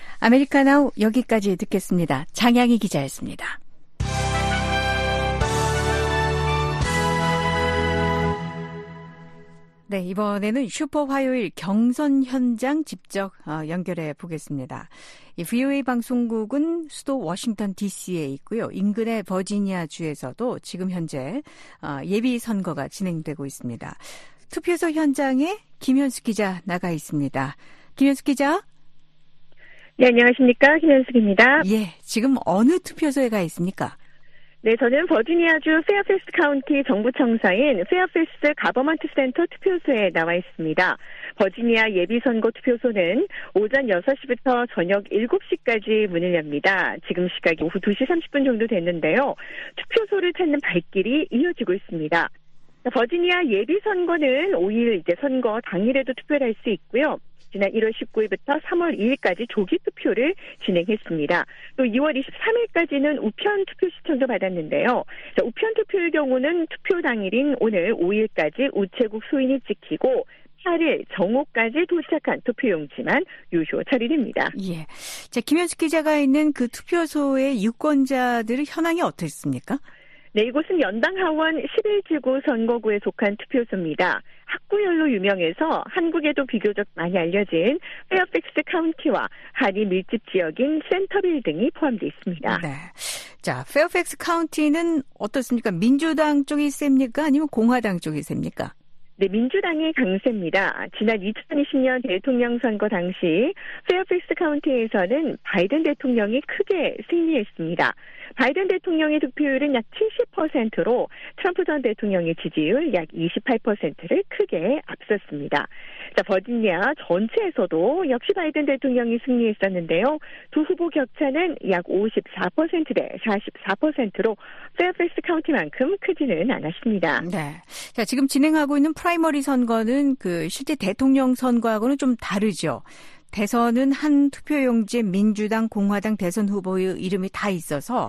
아메리카나우 여기까지 듣겠습니다. 장양희 기자였습니다. 네, 이번에는 슈퍼 화요일 경선 현장 직접 연결해 보겠습니다. 이 브이오에이 방송국은 수도 워싱턴 디씨에 있고요. 인근의 버지니아 주에서도 지금 현재 예비 선거가 진행되고 있습니다. 투표소 현장에 김현숙 기자 나가 있습니다. 김현숙 기자. 네, 안녕하십니까. 김현숙입니다. 예, 지금 어느 투표소에 가 있습니까? 네, 저는 버지니아주 페어필스 카운티 정부청사인 페어필스 가버먼트 센터 투표소에 나와 있습니다. 버지니아 예비선거 투표소는 오전 여섯 시부터 저녁 일곱 시까지 문을 엽니다. 지금 시각이 오후 두 시 삼십 분 정도 됐는데요. 투표소를 찾는 발길이 이어지고 있습니다. 버지니아 예비선거는 오 일 이제 선거 당일에도 투표를 할 수 있고요. 지난 일월 십구일부터 삼월 이일까지 조기 투표를 진행했습니다. 또 이월 이십삼일까지는 우편 투표 시청도 받았는데요. 자, 우편 투표의 경우는 투표 당일인 오늘 오 일까지 우체국 소인이 찍히고 팔 일 정오까지 도착한 투표용지만 유효 처리됩니다. 예. 자, 김현숙 기자가 있는 그 투표소의 유권자들의 현황이 어떻습니까? 네, 이곳은 연방 하원 십일 지구 선거구에 속한 투표소입니다. 학구열로 유명해서 한국에도 비교적 많이 알려진 페어팩스 카운티와 한인 밀집 지역인 센터빌 등이 포함되어 있습니다. 네. 자, 페어팩스 카운티는 어떻습니까? 민주당 쪽이 셉니까? 아니면 공화당 쪽이 셉니까? 네, 민주당의 강세입니다. 지난 이천이십 년 대통령 선거 당시 페어팩스 카운티에서는 바이든 대통령이 크게 승리했습니다. 바이든 대통령의 득표율은 약 칠십 퍼센트로 트럼프 전 대통령의 지지율 약 이십팔 퍼센트를 크게 앞섰습니다. 자, 버지니아 전체에서도 역시 바이든 대통령이 승리했었는데요. 두 후보 격차는 약 오십사 퍼센트 대 사십사 퍼센트로 페어팩스 카운티만큼 크지는 않았습니다. 네. 자, 지금 진행하고 있는 프라이머리 선거는 그 실제 대통령 선거하고는 좀 다르죠. 대선은 한 투표용지에 민주당, 공화당 대선 후보의 이름이 다 있어서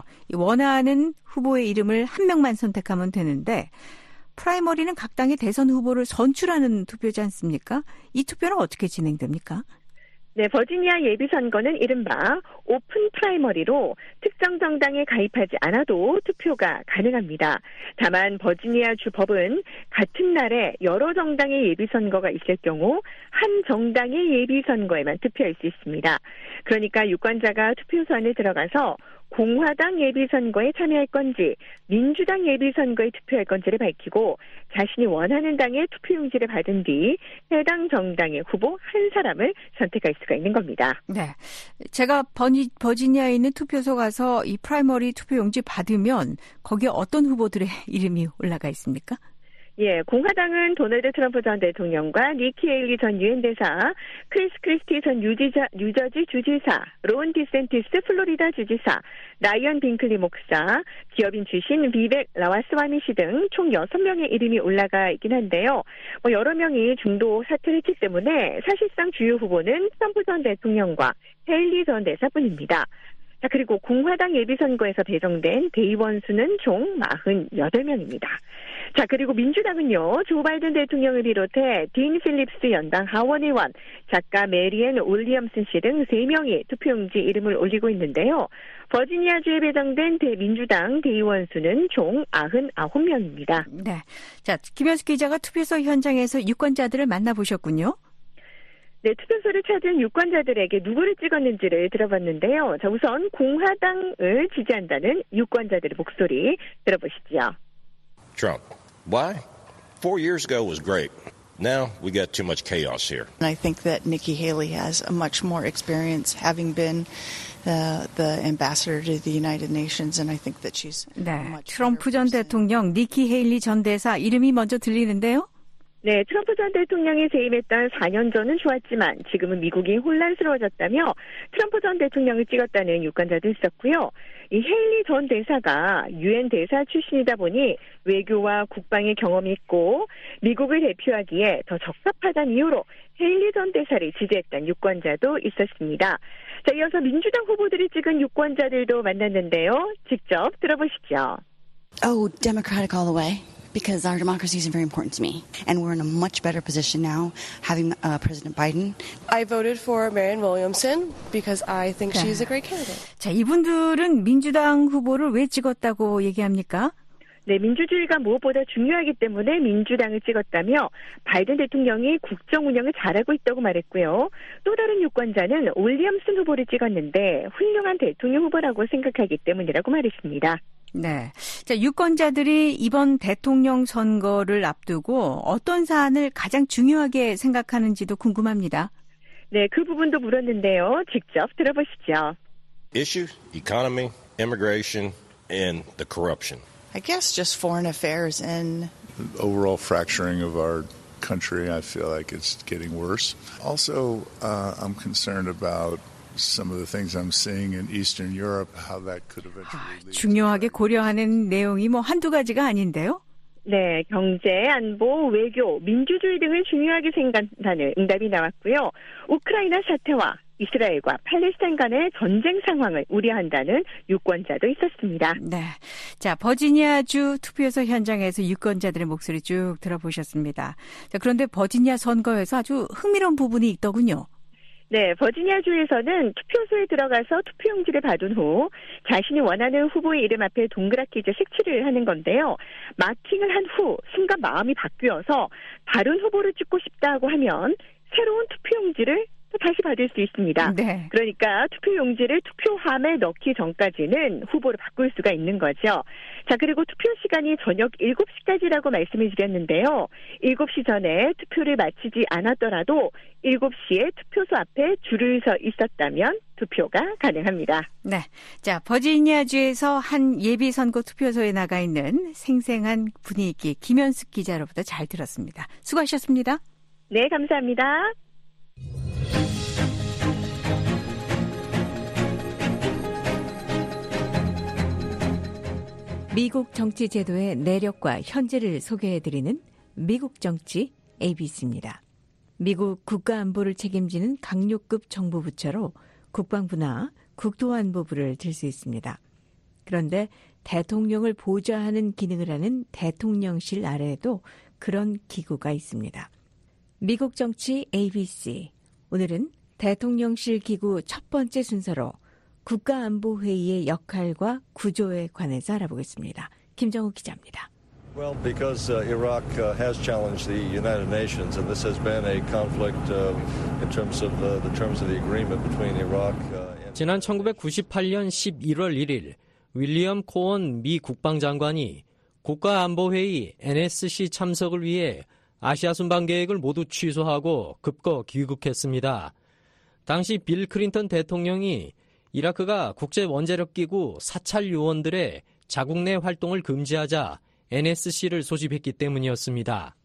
원하는 후보의 이름을 한 명만 선택하면 되는데 프라이머리는 각 당의 대선 후보를 선출하는 투표지 않습니까? 이 투표는 어떻게 진행됩니까? 네, 버지니아 예비선거는 이른바 오픈 프라이머리로 특정 정당에 가입하지 않아도 투표가 가능합니다. 다만 버지니아 주 법은 같은 날에 여러 정당의 예비선거가 있을 경우 한 정당의 예비선거에만 투표할 수 있습니다. 그러니까 유권자가 투표소 안에 들어가서 공화당 예비선거에 참여할 건지 민주당 예비선거에 투표할 건지를 밝히고 자신이 원하는 당의 투표용지를 받은 뒤 해당 정당의 후보 한 사람을 선택할 수가 있는 겁니다. 네, 제가 버니, 버지니아에 있는 투표소 가서 이 프라이머리 투표용지 받으면 거기에 어떤 후보들의 이름이 올라가 있습니까? 예, 공화당은 도널드 트럼프 전 대통령과 니키 헤일리 전 유엔 대사, 크리스 크리스티 전 유지자, 뉴저지 주지사, 론 디센티스 플로리다 주지사, 라이언 빙클리 목사, 기업인 출신 비벡 라와스와미 씨 등 총 여섯 명의 이름이 올라가 있긴 한데요. 뭐 여러 명이 중도 사퇴를 했기 때문에 사실상 주요 후보는 트럼프 전 대통령과 헤일리 전 대사뿐입니다. 자, 그리고 공화당 예비선거에서 배정된 대의원 수는 총 사십팔 명입니다. 자, 그리고 민주당은요, 조 바이든 대통령을 비롯해 딘 필립스 연방 하원 의원, 작가 메리앤 윌리엄슨 씨 등 세 명이 투표용지 이름을 올리고 있는데요. 버지니아주에 배정된 대민주당 대의원 수는 총 구십구 명입니다. 네. 자, 김현숙 기자가 투표소 현장에서 유권자들을 만나보셨군요. 네, 투표소를 찾은 유권자들에게 누구를 찍었는지를 들어봤는데요. 자, 우선 공화당을 지지한다는 유권자들의 목소리 들어보시죠. Trump. Why? Four years ago was great. Now we got too much chaos here. I think that Nikki Haley has a much more experience having been uh, the ambassador to the United Nations, and I think that she's 네, 트럼프 전 대통령, 니키 헤일리 전 대사 이름이 먼저 들리는데요. 네, 트럼프 전 대통령이 재임했던 사 년 전은 좋았지만 지금은 미국이 혼란스러워졌다며 트럼프 전 대통령을 찍었다는 유권자도 있었고요. 이 헤일리 전 대사가 유엔 대사 출신이다 보니 외교와 국방의 경험이 있고 미국을 대표하기에 더 적합하다는 이유로 헤일리 전 대사를 지지했던 유권자도 있었습니다. 자, 이어서 민주당 후보들이 찍은 유권자들도 만났는데요. 직접 들어보시죠. Oh, Democratic all the way. Because our democracy is very important to me. And we're in a much better position now having uh, President Biden. I voted for Marianne Williamson because I think 네. she's a great candidate. 자, 이분들은 민주당 후보를 왜 찍었다고 얘기합니까? 네, 민주주의가 무엇보다 중요하기 때문에 민주당을 찍었다며 바이든 대통령이 국정 운영을 잘하고 있다고 말했고요. 또 다른 유권자는 윌리엄슨 후보를 찍었는데 훌륭한 대통령 후보라고 생각하기 때문이라고 말했습니다. 네. 자, 유권자들이 이번 대통령 선거를 앞두고 어떤 사안을 가장 중요하게 생각하는지도 궁금합니다. 네, 그 부분도 물었는데요. 직접 들어보시죠. Issue, economy, immigration, and the corruption. I guess just foreign affairs and the overall fracturing of our country. I feel like it's getting worse. Also, uh, I'm concerned about some of the things I'm seeing in Eastern Europe, how that could eventually lead. 중요하게 고려하는 내용이 뭐 한두 가지가 아닌데요? 네, 경제, 안보, 외교, 민주주의 등을 중요하게 생각하는 응답이 나왔고요. 우크라이나 사태와 이스라엘과 팔레스타인 간의 전쟁 상황을 우려한다는 유권자도 있었습니다. 네, 자 버지니아주 투표소 현장에서 유권자들의 목소리 쭉 들어보셨습니다. 자, 그런데 버지니아 선거에서 아주 흥미로운 부분이 있더군요. 네, 버지니아주에서는 투표소에 들어가서 투표용지를 받은 후 자신이 원하는 후보의 이름 앞에 동그랗게 이제 색칠을 하는 건데요. 마킹을 한 후 순간 마음이 바뀌어서 다른 후보를 찍고 싶다고 하면 새로운 투표용지를 또 다시 받을 수 있습니다. 네. 그러니까 투표용지를 투표함에 넣기 전까지는 후보를 바꿀 수가 있는 거죠. 자, 그리고 투표 시간이 저녁 일곱 시까지라고 말씀을 드렸는데요. 일곱 시 전에 투표를 마치지 않았더라도 일곱 시에 투표소 앞에 줄을 서 있었다면 투표가 가능합니다. 네. 자, 버지니아주에서 한 예비선거 투표소에 나가 있는 생생한 분위기 김현숙 기자로부터 잘 들었습니다. 수고하셨습니다. 네, 감사합니다. 미국 정치 제도의 내력과 현재를 소개해드리는 미국 정치 에이비씨입니다. 미국 국가안보를 책임지는 강력급 정부부처로 국방부나 국토안보부를 들 수 있습니다. 그런데 대통령을 보좌하는 기능을 하는 대통령실 아래에도 그런 기구가 있습니다. 미국 정치 에이비씨, 오늘은 대통령실 기구 첫 번째 순서로 국가안보회의의 역할과 구조에 관해서 알아보겠습니다. 김정우 기자입니다. Well, because uh, Iraq uh, has challenged the United Nations, and this has been a conflict uh, in terms of uh, the terms of the agreement between Iraq uh, and... 지난 천구백구십팔 년 십일월 일일 윌리엄 코언 미 국방장관이 국가안보회의 엔에스씨 참석을 위해 아시아 순방 계획을 모두 취소하고 급거 귀국했습니다. 당시 빌 클린턴 대통령이 이라크가 국제원자력기구 사찰 요원들의 자국 내 활동을 금지하자 엔에스씨를 소집했기 때문이었습니다.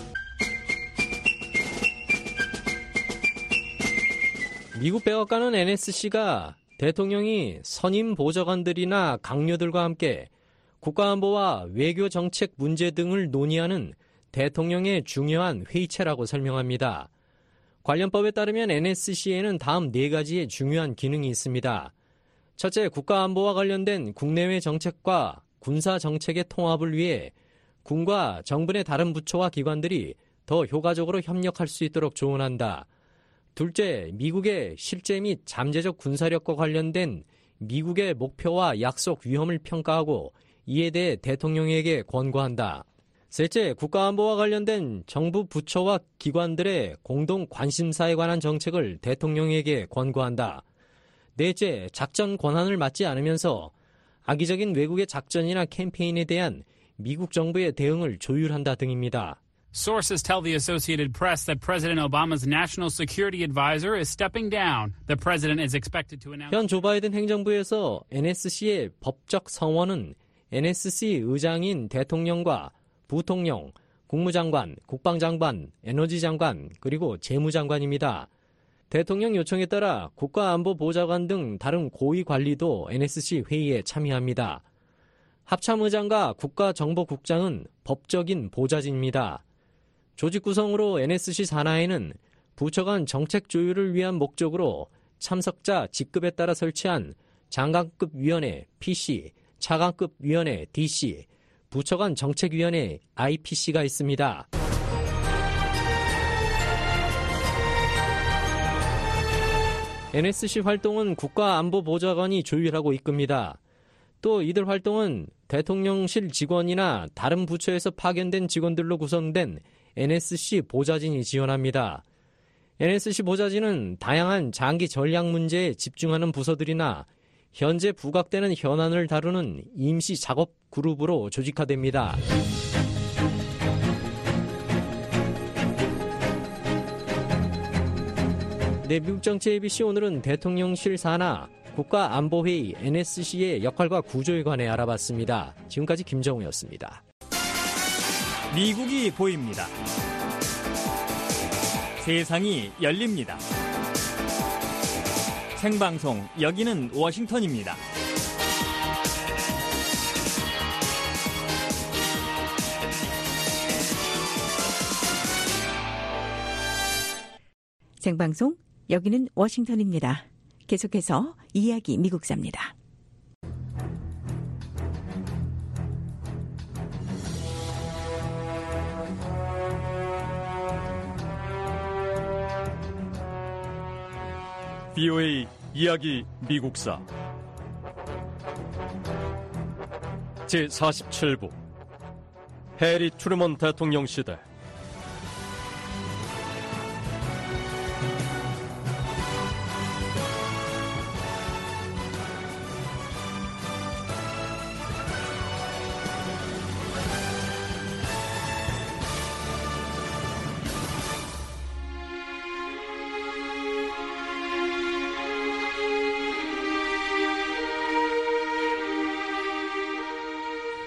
미국 백악관은 엔에스씨가 대통령이 선임 보좌관들이나 강요들과 함께 국가안보와 외교정책 문제 등을 논의하는 대통령의 중요한 회의체라고 설명합니다. 관련법에 따르면 엔에스씨에는 다음 네 가지의 중요한 기능이 있습니다. 첫째, 국가안보와 관련된 국내외 정책과 군사 정책의 통합을 위해 군과 정부 내 다른 부처와 기관들이 더 효과적으로 협력할 수 있도록 조언한다. 둘째, 미국의 실제 및 잠재적 군사력과 관련된 미국의 목표와 약속 위험을 평가하고 이에 대해 대통령에게 권고한다. 셋째, 국가안보와 관련된 정부 부처와 기관들의 공동 관심사에 관한 정책을 대통령에게 권고한다. 넷째, 작전 권한을 맡지 않으면서 악의적인 외국의 작전이나 캠페인에 대한 미국 정부의 대응을 조율한다 등입니다. Sources tell the Associated Press that President Obama's National Security Advisor is stepping down. The president is expected to announce... 현 조 바이든 행정부에서 엔에스씨의 법적 성원은 엔에스씨 의장인 대통령과 부통령, 국무장관, 국방장관, 에너지장관, 그리고 재무장관입니다. 대통령 요청에 따라 국가안보보좌관 등 다른 고위 관리도 엔에스씨 회의에 참여합니다. 합참의장과 국가정보국장은 법적인 보좌진입니다. 조직 구성으로 엔에스씨 산하에는 부처 간 정책 조율을 위한 목적으로 참석자 직급에 따라 설치한 장관급 위원회 피씨, 차관급 위원회 디씨, 부처 간 정책위원회 아이피씨가 있습니다. 엔에스씨 활동은 국가안보보좌관이 조율하고 이끕니다. 또 이들 활동은 대통령실 직원이나 다른 부처에서 파견된 직원들로 구성된 엔에스씨 보좌진이 지원합니다. 엔에스씨 보좌진은 다양한 장기 전략 문제에 집중하는 부서들이나 현재 부각되는 현안을 다루는 임시 작업 그룹으로 조직화됩니다. 네, 미국 정치 에이비씨 오늘은 대통령실 산하 국가안보회의 엔에스씨의 역할과 구조에 관해 알아봤습니다. 지금까지 김정우였습니다. 미국이 보입니다. 세상이 열립니다. 생방송, 여기는 워싱턴입니다. 생방송, 여기는 워싱턴입니다. 계속해서 이야기 미국사입니다. 브이오에이 이야기 미국사 제사십칠 부 해리 트루먼 대통령 시대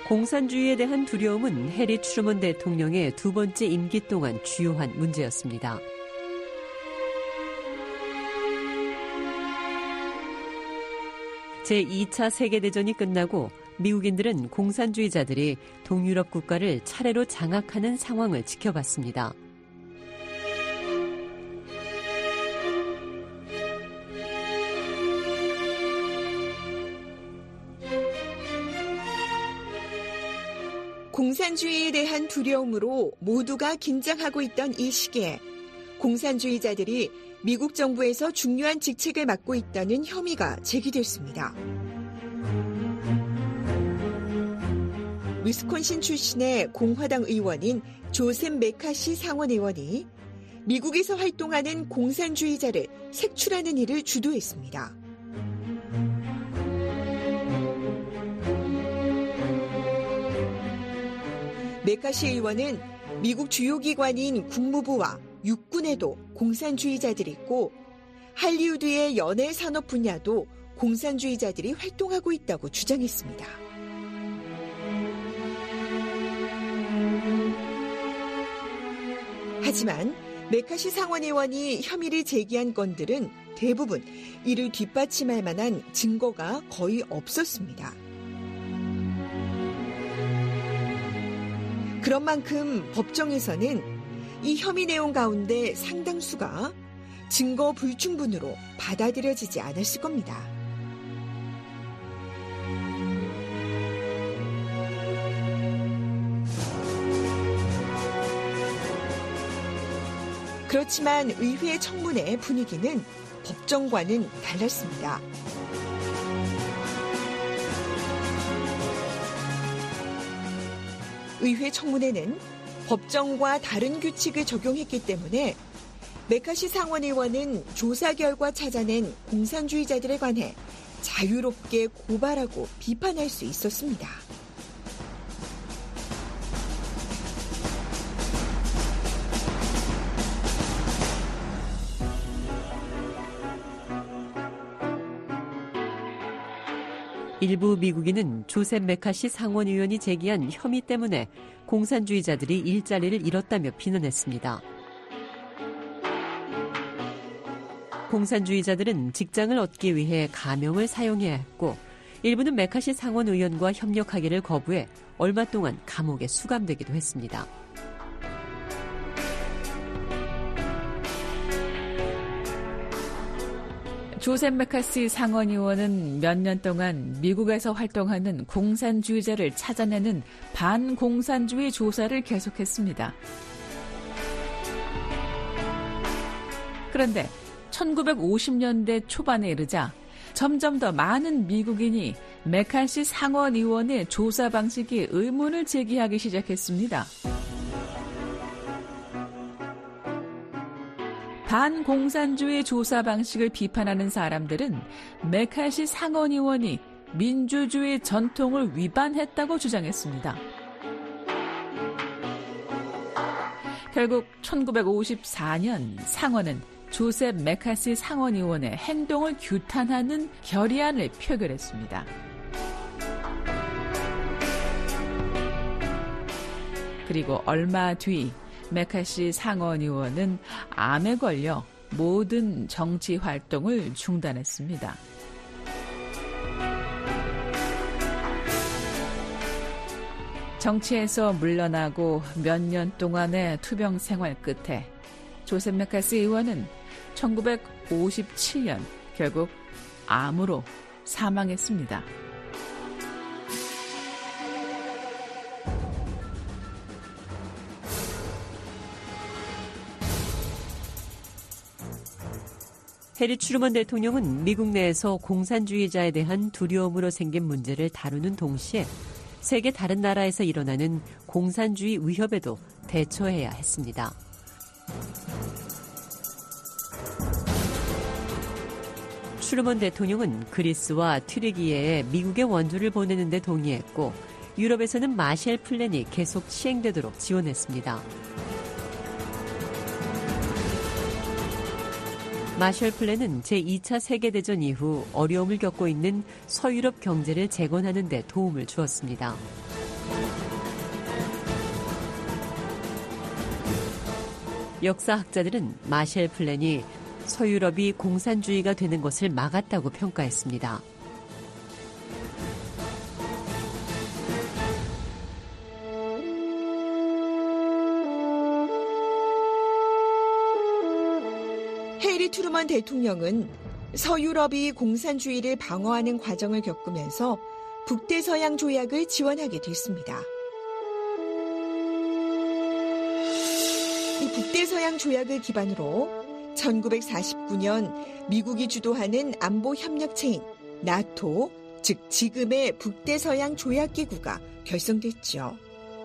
공산주의에 대한 두려움은 해리 트루먼 대통령의 두 번째 임기 동안 주요한 문제였습니다. 제이 차 세계대전이 끝나고 미국인들은 공산주의자들이 동유럽 국가를 차례로 장악하는 상황을 지켜봤습니다. 공산주의에 대한 두려움으로 모두가 긴장하고 있던 이 시기에 공산주의자들이 미국 정부에서 중요한 직책을 맡고 있다는 혐의가 제기됐습니다. 위스콘신 출신의 공화당 의원인 조셉 메카시 상원의원이 미국에서 활동하는 공산주의자를 색출하는 일을 주도했습니다. 메카시 의원은 미국 주요 기관인 국무부와 육군에도 공산주의자들이 있고 할리우드의 연예 산업 분야도 공산주의자들이 활동하고 있다고 주장했습니다. 하지만 메카시 상원의원이 혐의를 제기한 건들은 대부분 이를 뒷받침할 만한 증거가 거의 없었습니다. 그런 만큼 법정에서는 이 혐의 내용 가운데 상당수가 증거 불충분으로 받아들여지지 않았을 겁니다. 그렇지만 의회 청문회 분위기는 법정과는 달랐습니다. 의회 청문회는 법정과 다른 규칙을 적용했기 때문에 메카시 상원의원은 조사 결과 찾아낸 공산주의자들에 관해 자유롭게 고발하고 비판할 수 있었습니다. 일부 미국인은 조셉 메카시 상원의원이 제기한 혐의 때문에 공산주의자들이 일자리를 잃었다며 비난했습니다. 공산주의자들은 직장을 얻기 위해 가명을 사용해야 했고 일부는 메카시 상원의원과 협력하기를 거부해 얼마 동안 감옥에 수감되기도 했습니다. 조셉 메카시 상원의원은 몇 년 동안 미국에서 활동하는 공산주의자를 찾아내는 반공산주의 조사를 계속했습니다. 그런데 천구백오십 년대 초반에 이르자 점점 더 많은 미국인이 메카시 상원의원의 조사 방식에 의문을 제기하기 시작했습니다. 반공산주의 조사 방식을 비판하는 사람들은 메카시 상원의원이 민주주의 전통을 위반했다고 주장했습니다. 결국 천구백오십사 년 상원은 조셉 메카시 상원의원의 행동을 규탄하는 결의안을 표결했습니다. 그리고 얼마 뒤 메카시 상원의원은 암에 걸려 모든 정치 활동을 중단했습니다. 정치에서 물러나고 몇 년 동안의 투병 생활 끝에 조셉 메카시 의원은 천구백오십칠 년 결국 암으로 사망했습니다. 해리 트루먼 대통령은 미국 내에서 공산주의자에 대한 두려움으로 생긴 문제를 다루는 동시에 세계 다른 나라에서 일어나는 공산주의 위협에도 대처해야 했습니다. 트루먼 대통령은 그리스와 튀르기예에 미국의 원조를 보내는 데 동의했고 유럽에서는 마셜 플랜이 계속 시행되도록 지원했습니다. 마셜 플랜은 제이 차 세계대전 이후 어려움을 겪고 있는 서유럽 경제를 재건하는 데 도움을 주었습니다. 역사학자들은 마셜 플랜이 서유럽이 공산주의가 되는 것을 막았다고 평가했습니다. 해리 트루먼 대통령은 서유럽이 공산주의를 방어하는 과정을 겪으면서 북대서양 조약을 지원하게 됐습니다. 이 북대서양 조약을 기반으로 천구백사십구 년 미국이 주도하는 안보협력체인 나토, 즉 지금의 북대서양 조약기구가 결성됐죠.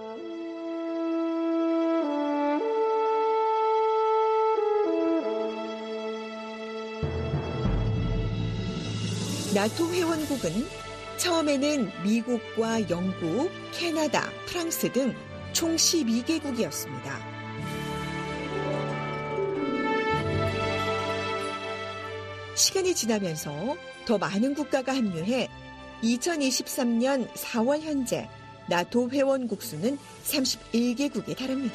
나토 회원국은 처음에는 미국과 영국, 캐나다, 프랑스 등 총 십이 개국이었습니다. 시간이 지나면서 더 많은 국가가 합류해 이천이십삼 년 사월 현재 나토 회원국 수는 삼십일 개국에 달합니다.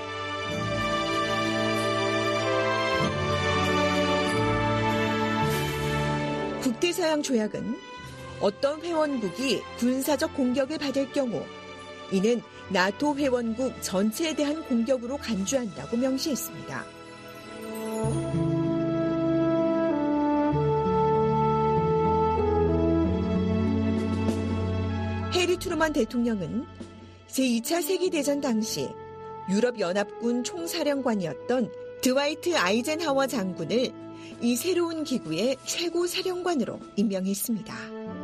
북대서양 조약은 어떤 회원국이 군사적 공격을 받을 경우 이는 나토 회원국 전체에 대한 공격으로 간주한다고 명시했습니다. 해리 트루먼 대통령은 제이 차 세계대전 당시 유럽연합군 총사령관이었던 드와이트 아이젠하워 장군을 이 새로운 기구의 최고 사령관으로 임명했습니다.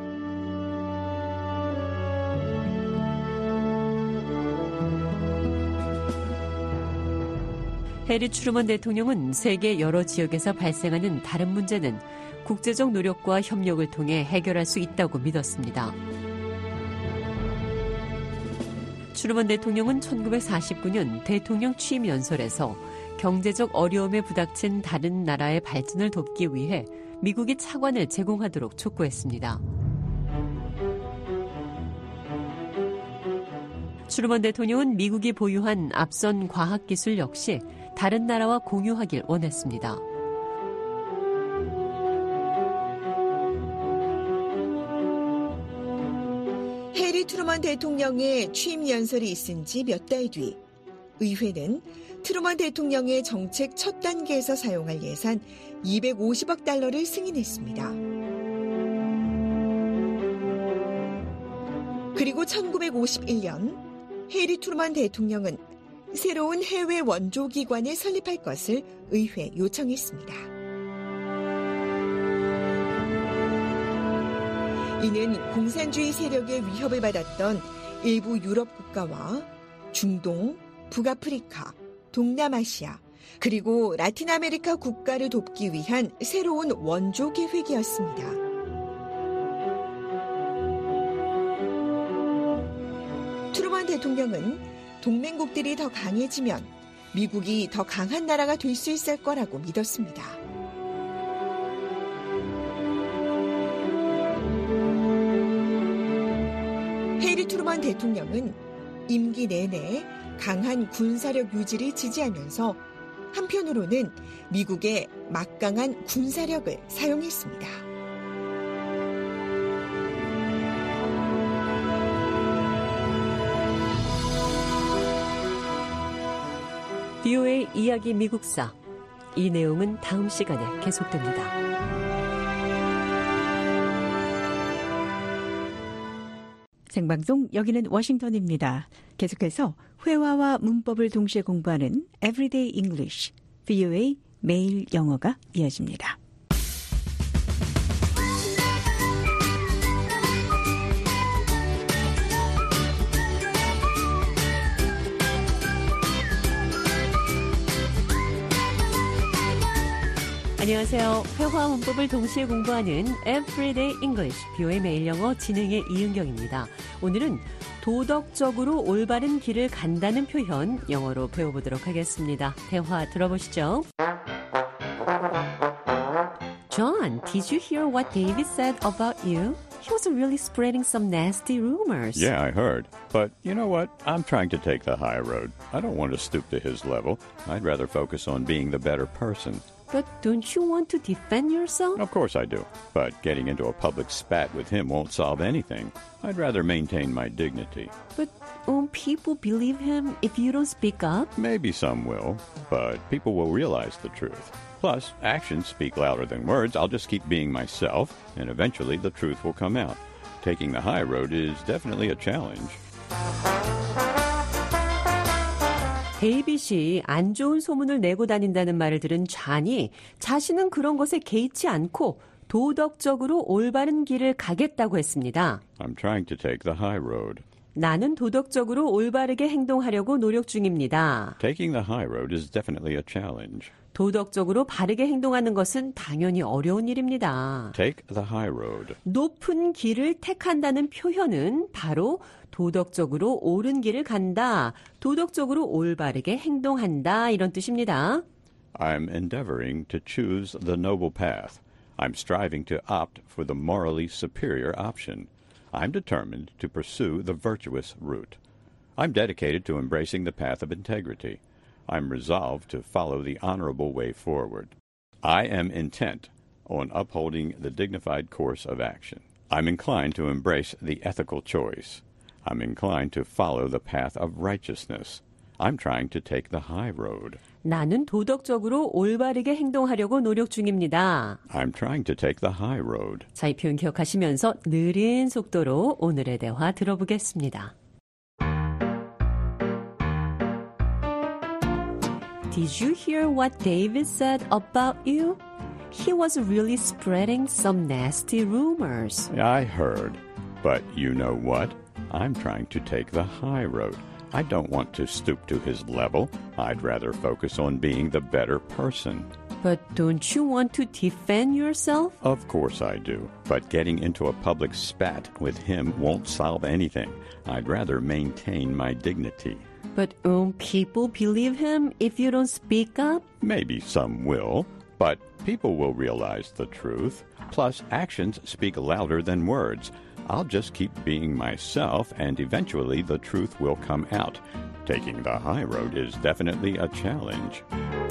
해리 트루먼 대통령은 세계 여러 지역에서 발생하는 다른 문제는 국제적 노력과 협력을 통해 해결할 수 있다고 믿었습니다. 트루먼 대통령은 천구백사십구 년 대통령 취임 연설에서 경제적 어려움에 부닥친 다른 나라의 발전을 돕기 위해 미국이 차관을 제공하도록 촉구했습니다. 트루먼 대통령은 미국이 보유한 앞선 과학기술 역시 다른 나라와 공유하길 원했습니다. 해리 트루먼 대통령의 취임 연설이 있은 지 몇 달 뒤 의회는 트루먼 대통령의 정책 첫 단계에서 사용할 예산 이백오십억 달러를 승인했습니다. 그리고 천구백오십일 년 해리 트루먼 대통령은 새로운 해외 원조기관을 설립할 것을 의회에 요청했습니다. 이는 공산주의 세력의 위협을 받았던 일부 유럽 국가와 중동, 북아프리카, 동남아시아, 그리고 라틴 아메리카 국가를 돕기 위한 새로운 원조 계획이었습니다. 트루먼 대통령은 동맹국들이 더 강해지면 미국이 더 강한 나라가 될 수 있을 거라고 믿었습니다. 해리 트루먼 대통령은 임기 내내 강한 군사력 유지를 지지하면서 한편으로는 미국의 막강한 군사력을 사용했습니다. 비오에이 이야기 미국사. 이 내용은 다음 시간에 계속됩니다. 생방송 여기는 워싱턴입니다. 계속해서 회화와 문법을 동시에 공부하는 Everyday English, 비오에이 매일 영어가 이어집니다. 안녕하세요. 회화와 문법을 동시에 공부하는 Everyday English, 비오에이 매일 영어 진행의 이은경입니다. 오늘은 도덕적으로 올바른 길을 간다는 표현 영어로 배워보도록 하겠습니다. 대화 들어보시죠. John, did you hear what David said about you? he was really spreading some nasty rumors. Yeah, I heard. But you know what? I'm trying to take the high road. I don't want to stoop to his level. I'd rather focus on being the better person. But don't you want to defend yourself? Of course I do. But getting into a public spat with him won't solve anything. I'd rather maintain my dignity. But won't people believe him if you don't speak up? Maybe some will, but people will realize the truth. Plus, actions speak louder than words. I'll just keep being myself, and eventually the truth will come out. Taking the high road is definitely a challenge. 데이빗이 안 좋은 소문을 내고 다닌다는 말을 들은 잔이 자신은 그런 것에 개의치 않고 도덕적으로 올바른 길을 가겠다고 했습니다. I'm trying to take the high road. 나는 도덕적으로 올바르게 행동하려고 노력 중입니다. Taking the high road is definitely a challenge. 도덕적으로 바르게 행동하는 것은 당연히 어려운 일입니다. Take the high road. 높은 길을 택한다는 표현은 바로 도덕적으로 옳은 길을 간다, 도덕적으로 올바르게 행동한다 이런 뜻입니다. I'm endeavoring to choose the noble path. I'm striving to opt for the morally superior option. I'm determined to pursue the virtuous route. I'm dedicated to embracing the path of integrity. I'm resolved to follow the honorable way forward. I am intent on upholding the dignified course of action. I'm inclined to embrace the ethical choice. I'm inclined to follow the path of righteousness. I'm trying to take the high road. 나는 도덕적으로 올바르게 행동하려고 노력 중입니다. I'm trying to take the high road. 자, 이 표현 기억하시면서 느린 속도로 오늘의 대화 들어보겠습니다. Did you hear what David said about you? He was really spreading some nasty rumors. I heard. But you know what? I'm trying to take the high road. I don't want to stoop to his level. I'd rather focus on being the better person. But don't you want to defend yourself? Of course I do. But getting into a public spat with him won't solve anything. I'd rather maintain my dignity. But won't people believe him if you don't speak up? Maybe some will, but people will realize the truth. Plus, actions speak louder than words. I'll just keep being myself, and eventually the truth will come out. Taking the high road is definitely a challenge.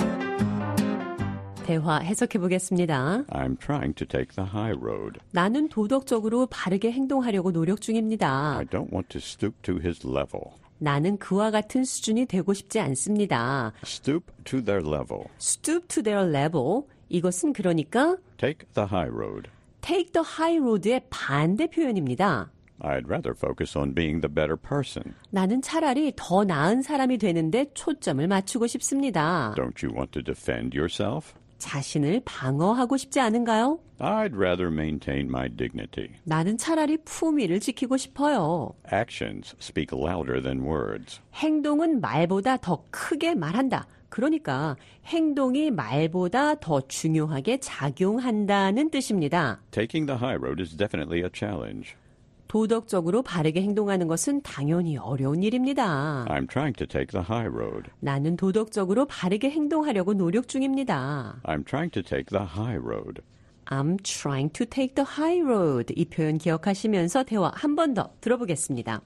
대화 해석해 보겠습니다. I'm trying to take the high road. 나는 도덕적으로 바르게 행동하려고 노력 중입니다. I don't want to stoop to his level. 나는 그와 같은 수준이 되고 싶지 않습니다. Stoop to their level. Stoop to their level. 이것은 그러니까 Take the high road. Take the high road의 반대 표현입니다. I'd rather focus on being the better person. 나는 차라리 더 나은 사람이 되는데 초점을 맞추고 싶습니다. Don't you want to defend yourself? 자신을 방어하고 싶지 않은가요? I'd rather maintain my dignity. 나는 차라리 품위를 지키고 싶어요. Actions speak louder than words. 행동은 말보다 더 크게 말한다. 그러니까 행동이 말보다 더 중요하게 작용한다는 뜻입니다. Taking the high road is definitely a challenge. 도덕적으로 바르게 행동하는 것은 당연히 어려운 일입니다. I'm trying to take the high road. 나는 도덕적으로 바르게 행동하려고 노력 중입니다. I'm trying to take the high road. I'm trying to take the high road. 이 표현 기억하시면서 대화 한 번 더 들어보겠습니다.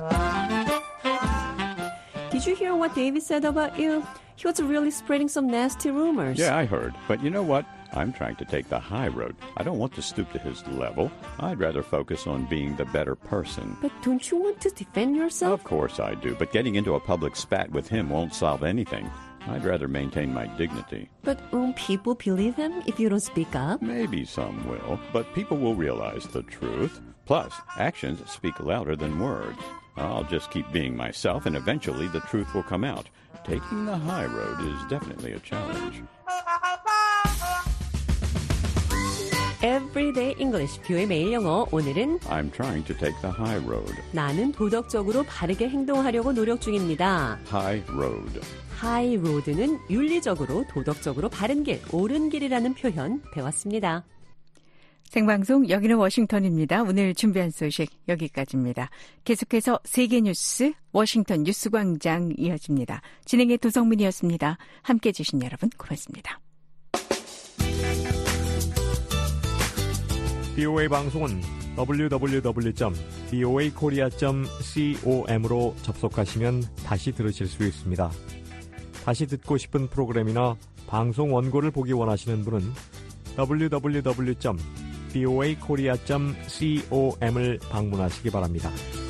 Did you hear what David said about you? He was really spreading some nasty rumors. Yeah, I heard. But you know what? I'm trying to take the high road. I don't want to stoop to his level. I'd rather focus on being the better person. But don't you want to defend yourself? Of course I do. But getting into a public spat with him won't solve anything. I'd rather maintain my dignity. But won't people believe him if you don't speak up? Maybe some will, but people will realize the truth. Plus, actions speak louder than words. I'll just keep being myself, and eventually the truth will come out. Taking the high road is definitely a challenge. Everyday English, 뷰의 매일 영어. 오늘은 I'm trying to take the high road. 나는 도덕적으로 바르게 행동하려고 노력 중입니다. High road. High road는 윤리적으로, 도덕적으로 바른 길, 옳은 길이라는 표현 배웠습니다. 생방송 여기는 워싱턴입니다. 오늘 준비한 소식 여기까지입니다. 계속해서 세계 뉴스 워싱턴 뉴스광장 이어집니다. 진행의 도성민이었습니다. 함께해 주신 여러분 고맙습니다. 비오에이 방송은 더블유 더블유 더블유 점 브이오에이 코리아 점 com으로 접속하시면 다시 들으실 수 있습니다. 다시 듣고 싶은 프로그램이나 방송 원고를 보기 원하시는 분은 더블유 더블유 더블유 점 브이오에이 코리아 점 com을 방문하시기 바랍니다.